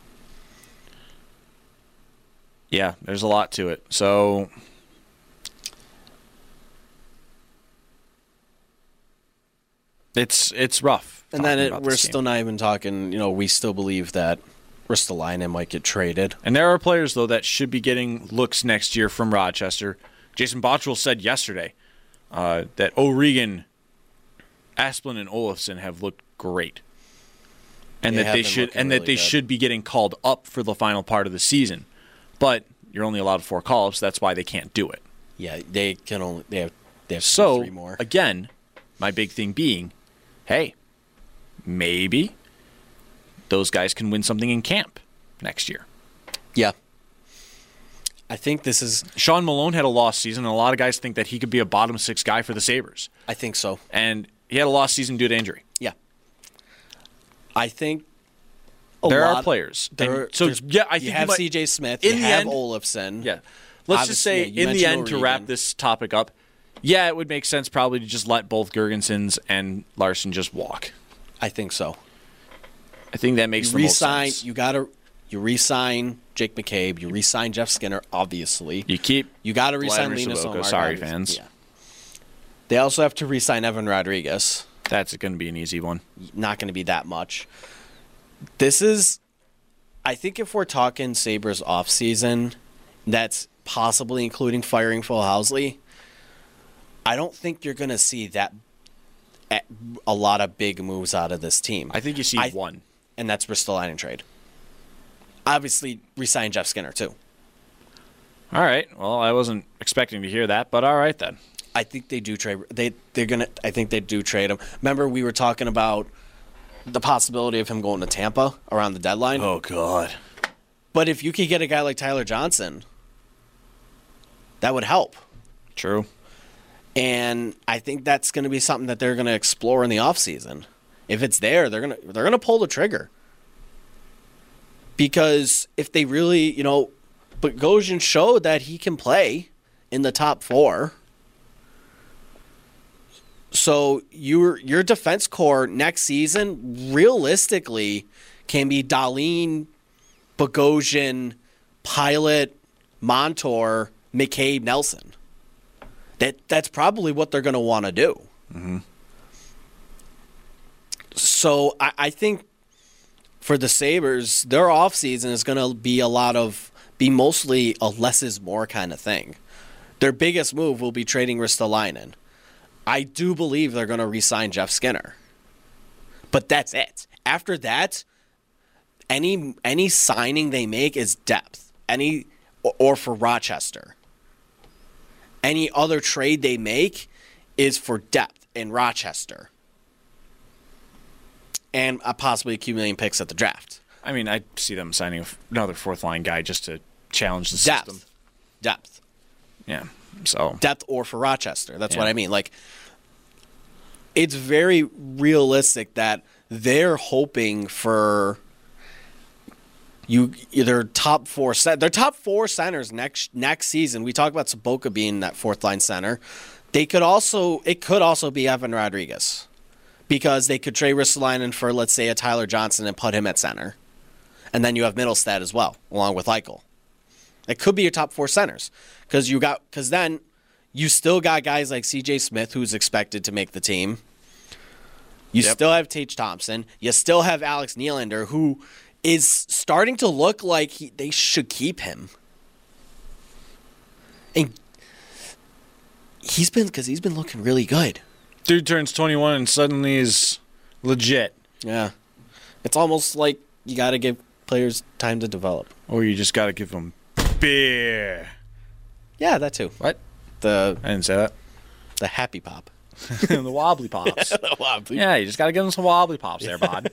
Yeah, there's a lot to it. So it's it's rough. And then it, we're still not even talking, you know, we still believe that Ristolainen might get traded. And there are players, though, that should be getting looks next year from Rochester. Jason Bottrell said yesterday uh, that O'Regan, Asplund, and Olofsson have looked great. And They that have they been should looking and really that they good. should be getting called up for the final part of the season. But you're only allowed four call-ups, so that's why they can't do it. Yeah, they can only they have they have So, three more. again, my big thing being, hey, maybe those guys can win something in camp next year. Yeah. I think this is Sean Malone had a lost season, and a lot of guys think that he could be a bottom six guy for the Sabres. I think so. And he had a lost season due to injury. Yeah. I think a there lot, are players. There, And so, there's- yeah, I you think have might, C J Smith, in you the have end- Olofsson. Yeah. Let's just Obviously, say, yeah, you in the mentioned end, to wrap O'Regan. this topic up, yeah, it would make sense probably to just let both Gergensons and Larson just walk. I think so. I think that makes You the most re-sign, sense. you gotta you re-sign Jake McCabe, you re-sign Jeff Skinner, obviously. You keep You gotta re-sign Vladimir Linus Soboka, Ullmark, sorry, obviously. fans. Yeah. They also have to re-sign Evan Rodriguez. That's going to be an easy one. Not going to be that much. This is, I think if we're talking Sabres offseason, that's possibly including firing Phil Housley, I don't think you're going to see that a lot of big moves out of this team. I think you see I- one. And that's Ristolainen trade. Obviously, re-sign Jeff Skinner, too. All right. Well, I wasn't expecting to hear that, but all right then. I think they do trade. They they're gonna. I think they do trade him. Remember, we were talking about the possibility of him going to Tampa around the deadline. Oh, God. But if you could get a guy like Tyler Johnson, that would help. True. And I think that's going to be something that they're going to explore in the offseason. If it's there, they're going to they're going to pull the trigger. Because if they really, you know, Bogosian showed that he can play in the top four. So your your defense core next season realistically can be Dahlin, Bogosian, Pilot, Montour, McCabe, Nelson. That that's probably what they're going to want to do. Mm-hmm. So I, I think for the Sabres, their offseason is going to be a lot of be mostly a less is more kind of thing. Their biggest move will be trading Ristolainen. I do believe they're going to re-sign Jeff Skinner. But that's it. After that, any any signing they make is depth. Any or, or for Rochester. Any other trade they make is for depth in Rochester. And uh, possibly accumulating picks at the draft. I mean, I see them signing another fourth line guy just to challenge the Depth. system. Depth. Yeah. So Depth or for Rochester. That's Yeah. what I mean. Like, it's very realistic that they're hoping for you either top four cent. Their top four centers next next season. We talked about Soboka being that fourth line center. They could also it could also be Evan Rodriguez. Because they could trade Ristolainen for, let's say, a Tyler Johnson and put him at center. And then you have Middlestad as well, along with Eichel. It could be your top four centers. Because you got because then you still got guys like C J Smith, who's expected to make the team. You Yep. still have Tage Thompson. You still have Alex Nylander, who is starting to look like he, they should keep him. And he's been because he's been looking really good. dude turns twenty-one and suddenly is legit. Yeah. It's almost like you got to give players time to develop. Or you just got to give them beer. Yeah, that too. What? The I didn't say that. the happy pop. The wobbly pops. Wobbly. Yeah, you just got to give them some wobbly pops there, bud.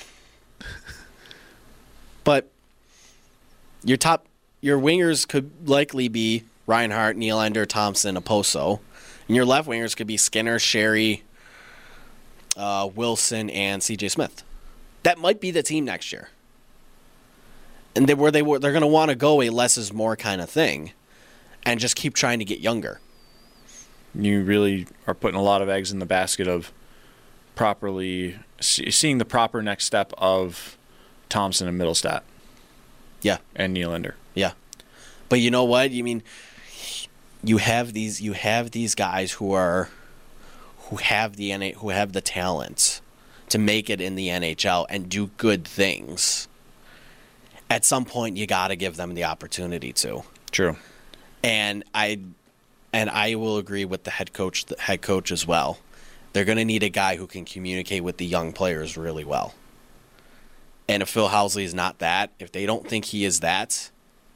But your top your wingers could likely be Reinhart, Nylander, Thompson, Oposo. And your left wingers could be Skinner, Sherry, uh, Wilson, and C J Smith. That might be the team next year. And they, where they were, they're going to want to go a less is more kind of thing and just keep trying to get younger. You really are putting a lot of eggs in the basket of properly seeing the proper next step of Thompson and Middlestat. Yeah. And Nylander. Yeah. But you know what? You mean you have these you have these guys who are who have the N H L, who have the talent to make it in the N H L and do good things. At some point you got to give them the opportunity to. True. And I and I will agree with the head coach the head coach as well. They're going to need a guy who can communicate with the young players really well. And if Phil Housley is not that, if they don't think he is that,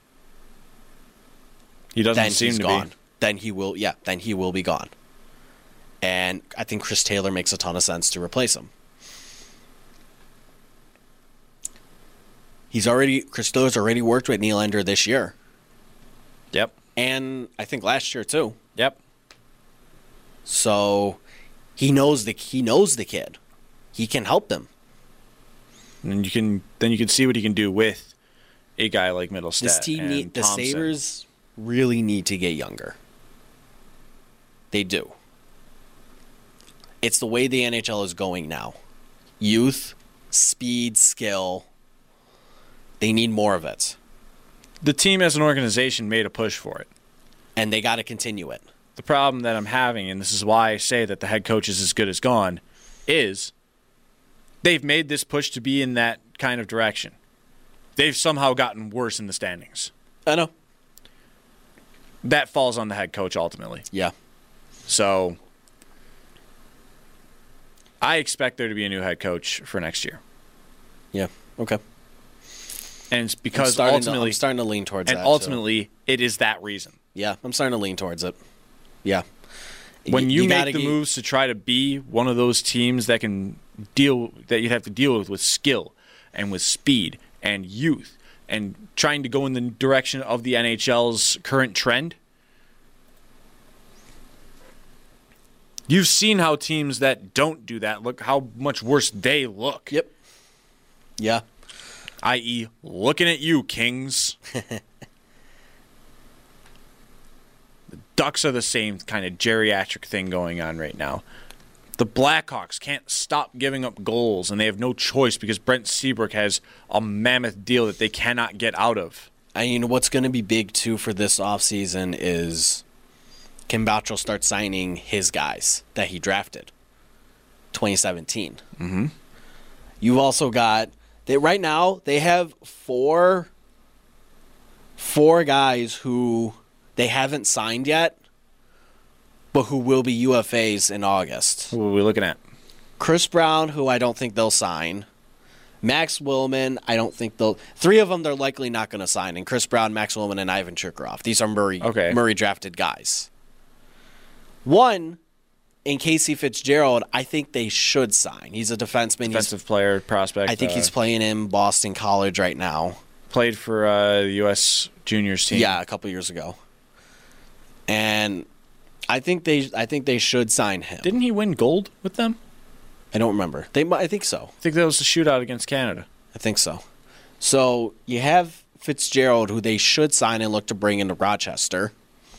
he doesn't then seem he's to gone. be. Then he will, yeah, then he will be gone. And I think Chris Taylor makes a ton of sense to replace him. He's already Chris Taylor's already worked with Nylander this year. Yep. And I think last year too. Yep. So he knows the he knows the kid. He can help them. And you can then you can see what he can do with a guy like Middlestat. This team and need the Thompson. Sabres really need to get younger. They do. It's the way the N H L is going now. Youth, speed, skill. They need more of it. The team as an organization made a push for it. And they got to continue it. The problem that I'm having, and this is why I say that the head coach is as good as gone, is they've made this push to be in that kind of direction. They've somehow gotten worse in the standings. I know. That falls on the head coach ultimately. Yeah. So I expect there to be a new head coach for next year. Yeah. Okay. And it's I'm because starting ultimately, to, I'm starting to lean towards and that. ultimately, too. it is that reason. Yeah, I'm starting to lean towards it. Yeah. When you, you make gotta the get, moves to try to be one of those teams that can deal that you have to deal with with skill and with speed and youth and trying to go in the direction of the N H L's current trend, you've seen how teams that don't do that look, how much worse they look. Yep. Yeah. that is, looking at you, Kings. The Ducks are the same kind of geriatric thing going on right now. The Blackhawks can't stop giving up goals, and they have no choice because Brent Seabrook has a mammoth deal that they cannot get out of. I mean, what's going to be big, too, for this offseason is Kim Bottrell start signing his guys that he drafted twenty seventeen. Mm-hmm. You've also got... They, right now, they have four, four guys who they haven't signed yet, but who will be U F As in August. Who are we looking at? Chris Brown, who I don't think they'll sign. Max Willman, I don't think they'll... Three of them they're likely not going to sign, and Chris Brown, Max Willman, and Ivan Chikharov. These are Murray, okay. Murray drafted guys. One... In Casey Fitzgerald, I think they should sign. He's a defenseman. Defensive he's, player, prospect. I think uh, he's playing in Boston College right now. Played for uh, the U S juniors team. Yeah, a couple years ago. And I think they, I think they should sign him. Didn't he win gold with them? I don't remember. They, I think so. I think that was the shootout against Canada. I think so. So you have Fitzgerald, who they should sign and look to bring into Rochester.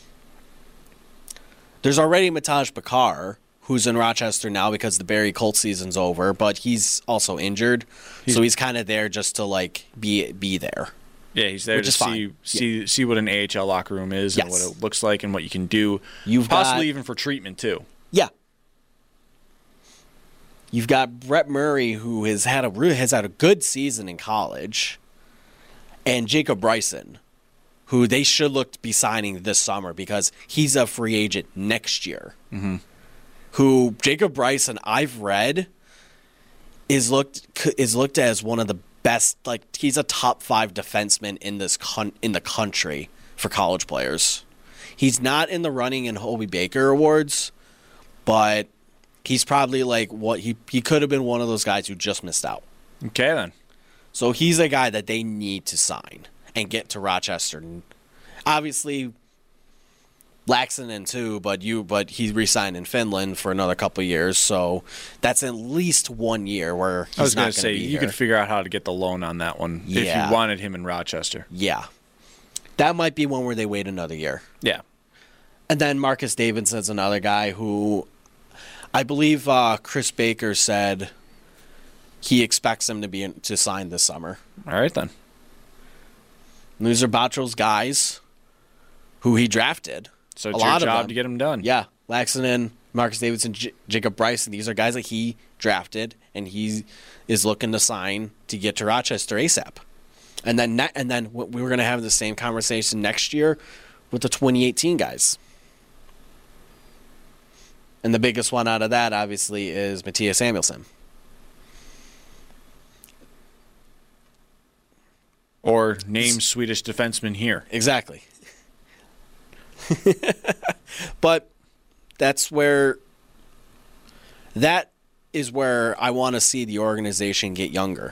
There's already Mataj Bakar, who's in Rochester now because the Barrie Colts season's over, but he's also injured, he's, so he's kind of there just to like be be there. Yeah, he's there Which to is see fine. see Yeah. see what an A H L locker room is and Yes. what it looks like and what you can do. You've possibly got, even for treatment too. Yeah. You've got Brett Murray, who has had a really has had a good season in college, and Jacob Bryson, who they should look to be signing this summer because he's a free agent next year. Mm-hmm. Who Jacob Bryson, I've read, is looked is looked at as one of the best. Like he's a top five defenseman in this con- in the country for college players. He's not in the running in Hobie Baker Awards, but he's probably like what he he could have been one of those guys who just missed out. Okay then. So he's a guy that they need to sign and get to Rochester. And obviously, Laxinen too, but you but he re-signed in Finland for another couple of years, so that's at least one year where he's I was not going to say, be you here. could figure out how to get the loan on that one if Yeah. you wanted him in Rochester. Yeah. That might be one where they wait another year. Yeah. And then Marcus Davidson's another guy who I believe uh, Chris Baker said he expects him to be in, to sign this summer. All right, then. And these are Bottrell's guys who he drafted. So A it's your lot of job them. to get him done. Yeah, Laxinen, Marcus Davidson, J- Jacob Bryson. These are guys that he drafted, and he is looking to sign to get to Rochester ASAP. And then, ne- and then we were going to have the same conversation next year with the twenty eighteen guys. And the biggest one out of that, obviously, is Matthias Samuelsson. Or name Swedish defenseman here. Exactly. But that's where that is where I want to see the organization get younger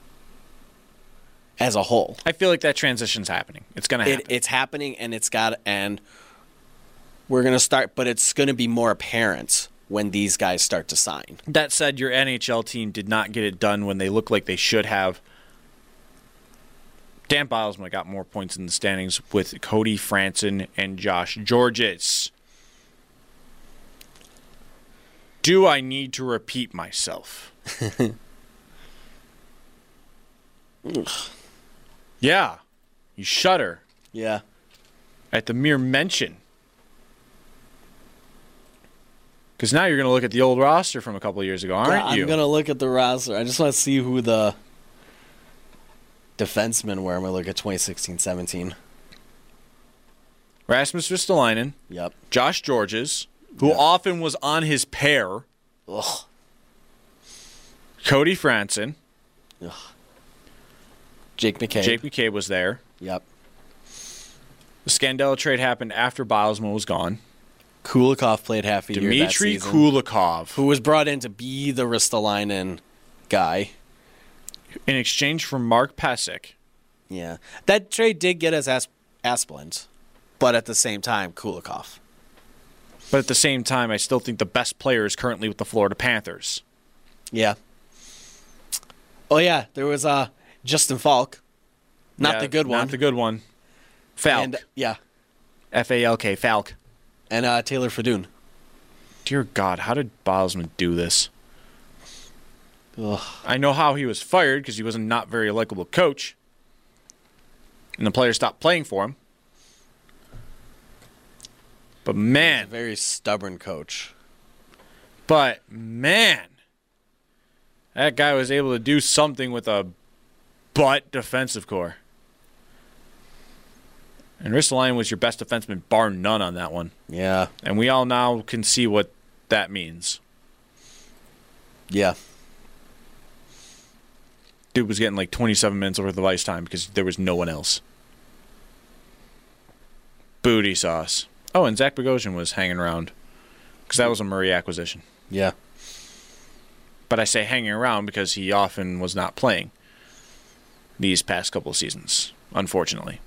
as a whole. I feel like that transition's happening. It's going to It, happen. it's happening, and it's got and we're gonna start, but it's gonna be more apparent when these guys start to sign. That said, your N H L team did not get it done when they look like they should have. Dan Bilesma got more points in the standings with Cody Franson and Josh Georges. Do I need to repeat myself? Yeah. You shudder Yeah. at the mere mention. Because now you're going to look at the old roster from a couple of years ago, aren't I'm you? gonna look at the roster. I just want to see who the defensemen were. I'm gonna look at twenty sixteen seventeen. Rasmus Ristolainen, Yep. Josh Georges, who Yeah. often was on his pair, Ugh. Cody Franson, Ugh. Jake McKay. Jake McCabe was there. Yep. The Scandella trade happened after Bilesma was gone. Kulikov played half a year that Dmitry season. Kulikov, Who was brought in to be the Ristolainen guy. in exchange for Mark Pesic. Yeah. That trade did get us As- Asplund, but at the same time, Kulikov. But at the same time, I still think the best player is currently with the Florida Panthers. Yeah. Oh, yeah. There was uh, Justin Falk. Not Yeah, the good one. Not the good one. Falk. And, yeah. F A L K, Falk. And uh, Taylor Fadoon. Dear God, how did Bilesma do this? Ugh. I know how he was fired because he was a not very likable coach. And the players stopped playing for him. But A man, very stubborn coach. but man, that guy was able to do something with a butt defensive core. And Ristolainen was your best defenseman, bar none, on that one. Yeah. And we all now can see what that means. Yeah. Dude was getting like twenty-seven minutes worth of ice time because there was no one else. Booty sauce. Oh, and Zach Bogosian was hanging around because that was a Murray acquisition. Yeah. But I say hanging around because he often was not playing these past couple of seasons, unfortunately.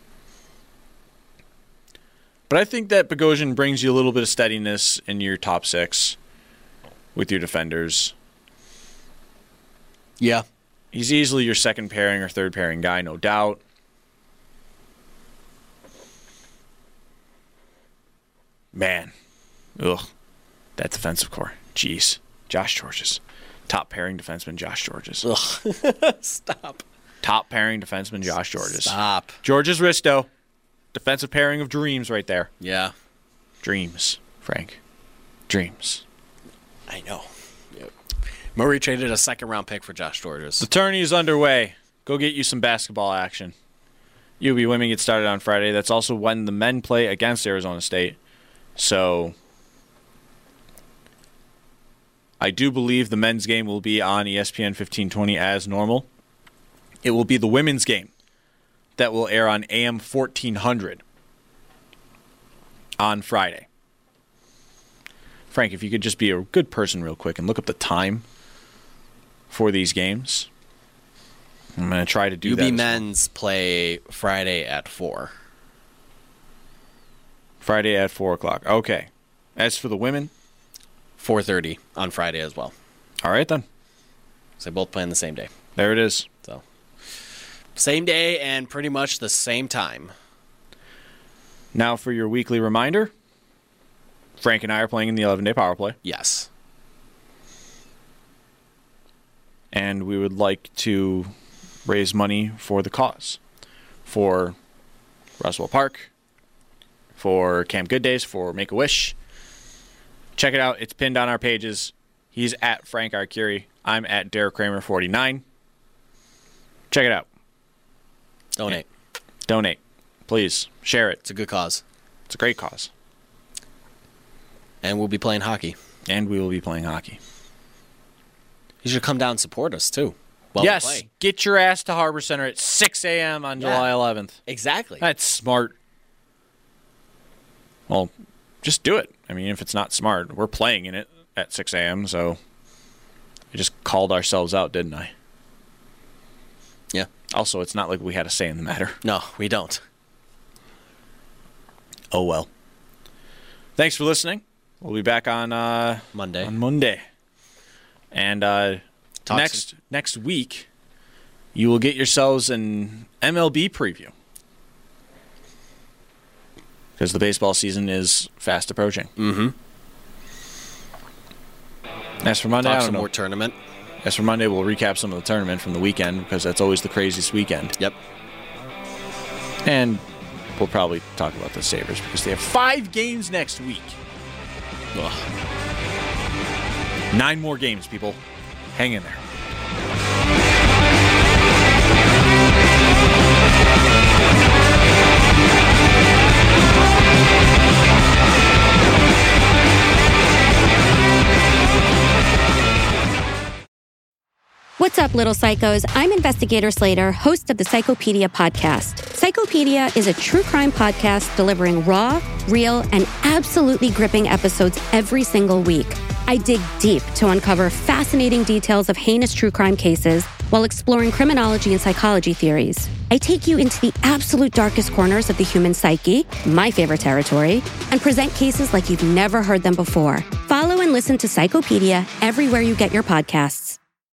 But I think that Bogosian brings you a little bit of steadiness in your top six with your defenders. Yeah. He's easily your second pairing or third pairing guy, no doubt. Man. Ugh. That defensive core. Jeez. Josh Georges. Top pairing defenseman, Josh Georges. Ugh. Stop. Top pairing defenseman, Josh Georges. Stop. Georges Risto. Defensive pairing of dreams right there. Yeah. Dreams, Frank. Dreams. I know. Yep. Murray traded a second round pick for Josh Georges. The tourney is underway. Go get you some basketball action. U B women get started on Friday. That's also when the men play against Arizona State. So I do believe the men's game will be on E S P N fifteen twenty as normal. It will be the women's game that will air on A M fourteen hundred on Friday. Frank, if you could just be a good person real quick and look up the time for these games. I'm going to try to do U B that. as well. men's play Friday at four. Friday at four o'clock. Okay. As for the women? four thirty on Friday as well. All right, then. So they both play on the same day. There it is. So, same day and pretty much the same time. Now for your weekly reminder, Frank and I are playing in the eleven-day power play. Yes. And we would like to raise money for the cause. For Roswell Park, for Camp Good Days, for Make-A-Wish. Check it out. It's pinned on our pages. He's at Frank Arcuri. I'm at Derek Kramer forty-nine. Check it out. Donate. Yeah. Donate. Please. Share it. It's a good cause. It's a great cause. And we'll be playing hockey. And we will be playing hockey. You should come down and support us, too. While yes. we play. Get your ass to Harbor Center at six a.m. on Yeah. July eleventh. Exactly. That's smart. Well, just do it. I mean, if it's not smart, we're playing in it at six a.m., so we just called ourselves out, didn't I? Yeah. Also, it's not like we had a say in the matter. No, we don't. Oh, well. Thanks for listening. We'll be back on uh, Monday. On Monday. And uh, Talk next some- next week, you will get yourselves an M L B preview. Because the baseball season is fast approaching. Mm-hmm. As for Monday, Talk I don't some know. more tournament. As for Monday, we'll recap some of the tournament from the weekend because that's always the craziest weekend. Yep. And we'll probably talk about the Sabres because they have five games next week. Ugh. Nine more games, people. Hang in there. What's up, little psychos? I'm Investigator Slater, host of the Psychopedia podcast. Psychopedia is a true crime podcast delivering raw, real, and absolutely gripping episodes every single week. I dig deep to uncover fascinating details of heinous true crime cases while exploring criminology and psychology theories. I take you into the absolute darkest corners of the human psyche, my favorite territory, and present cases like you've never heard them before. Follow and listen to Psychopedia everywhere you get your podcasts.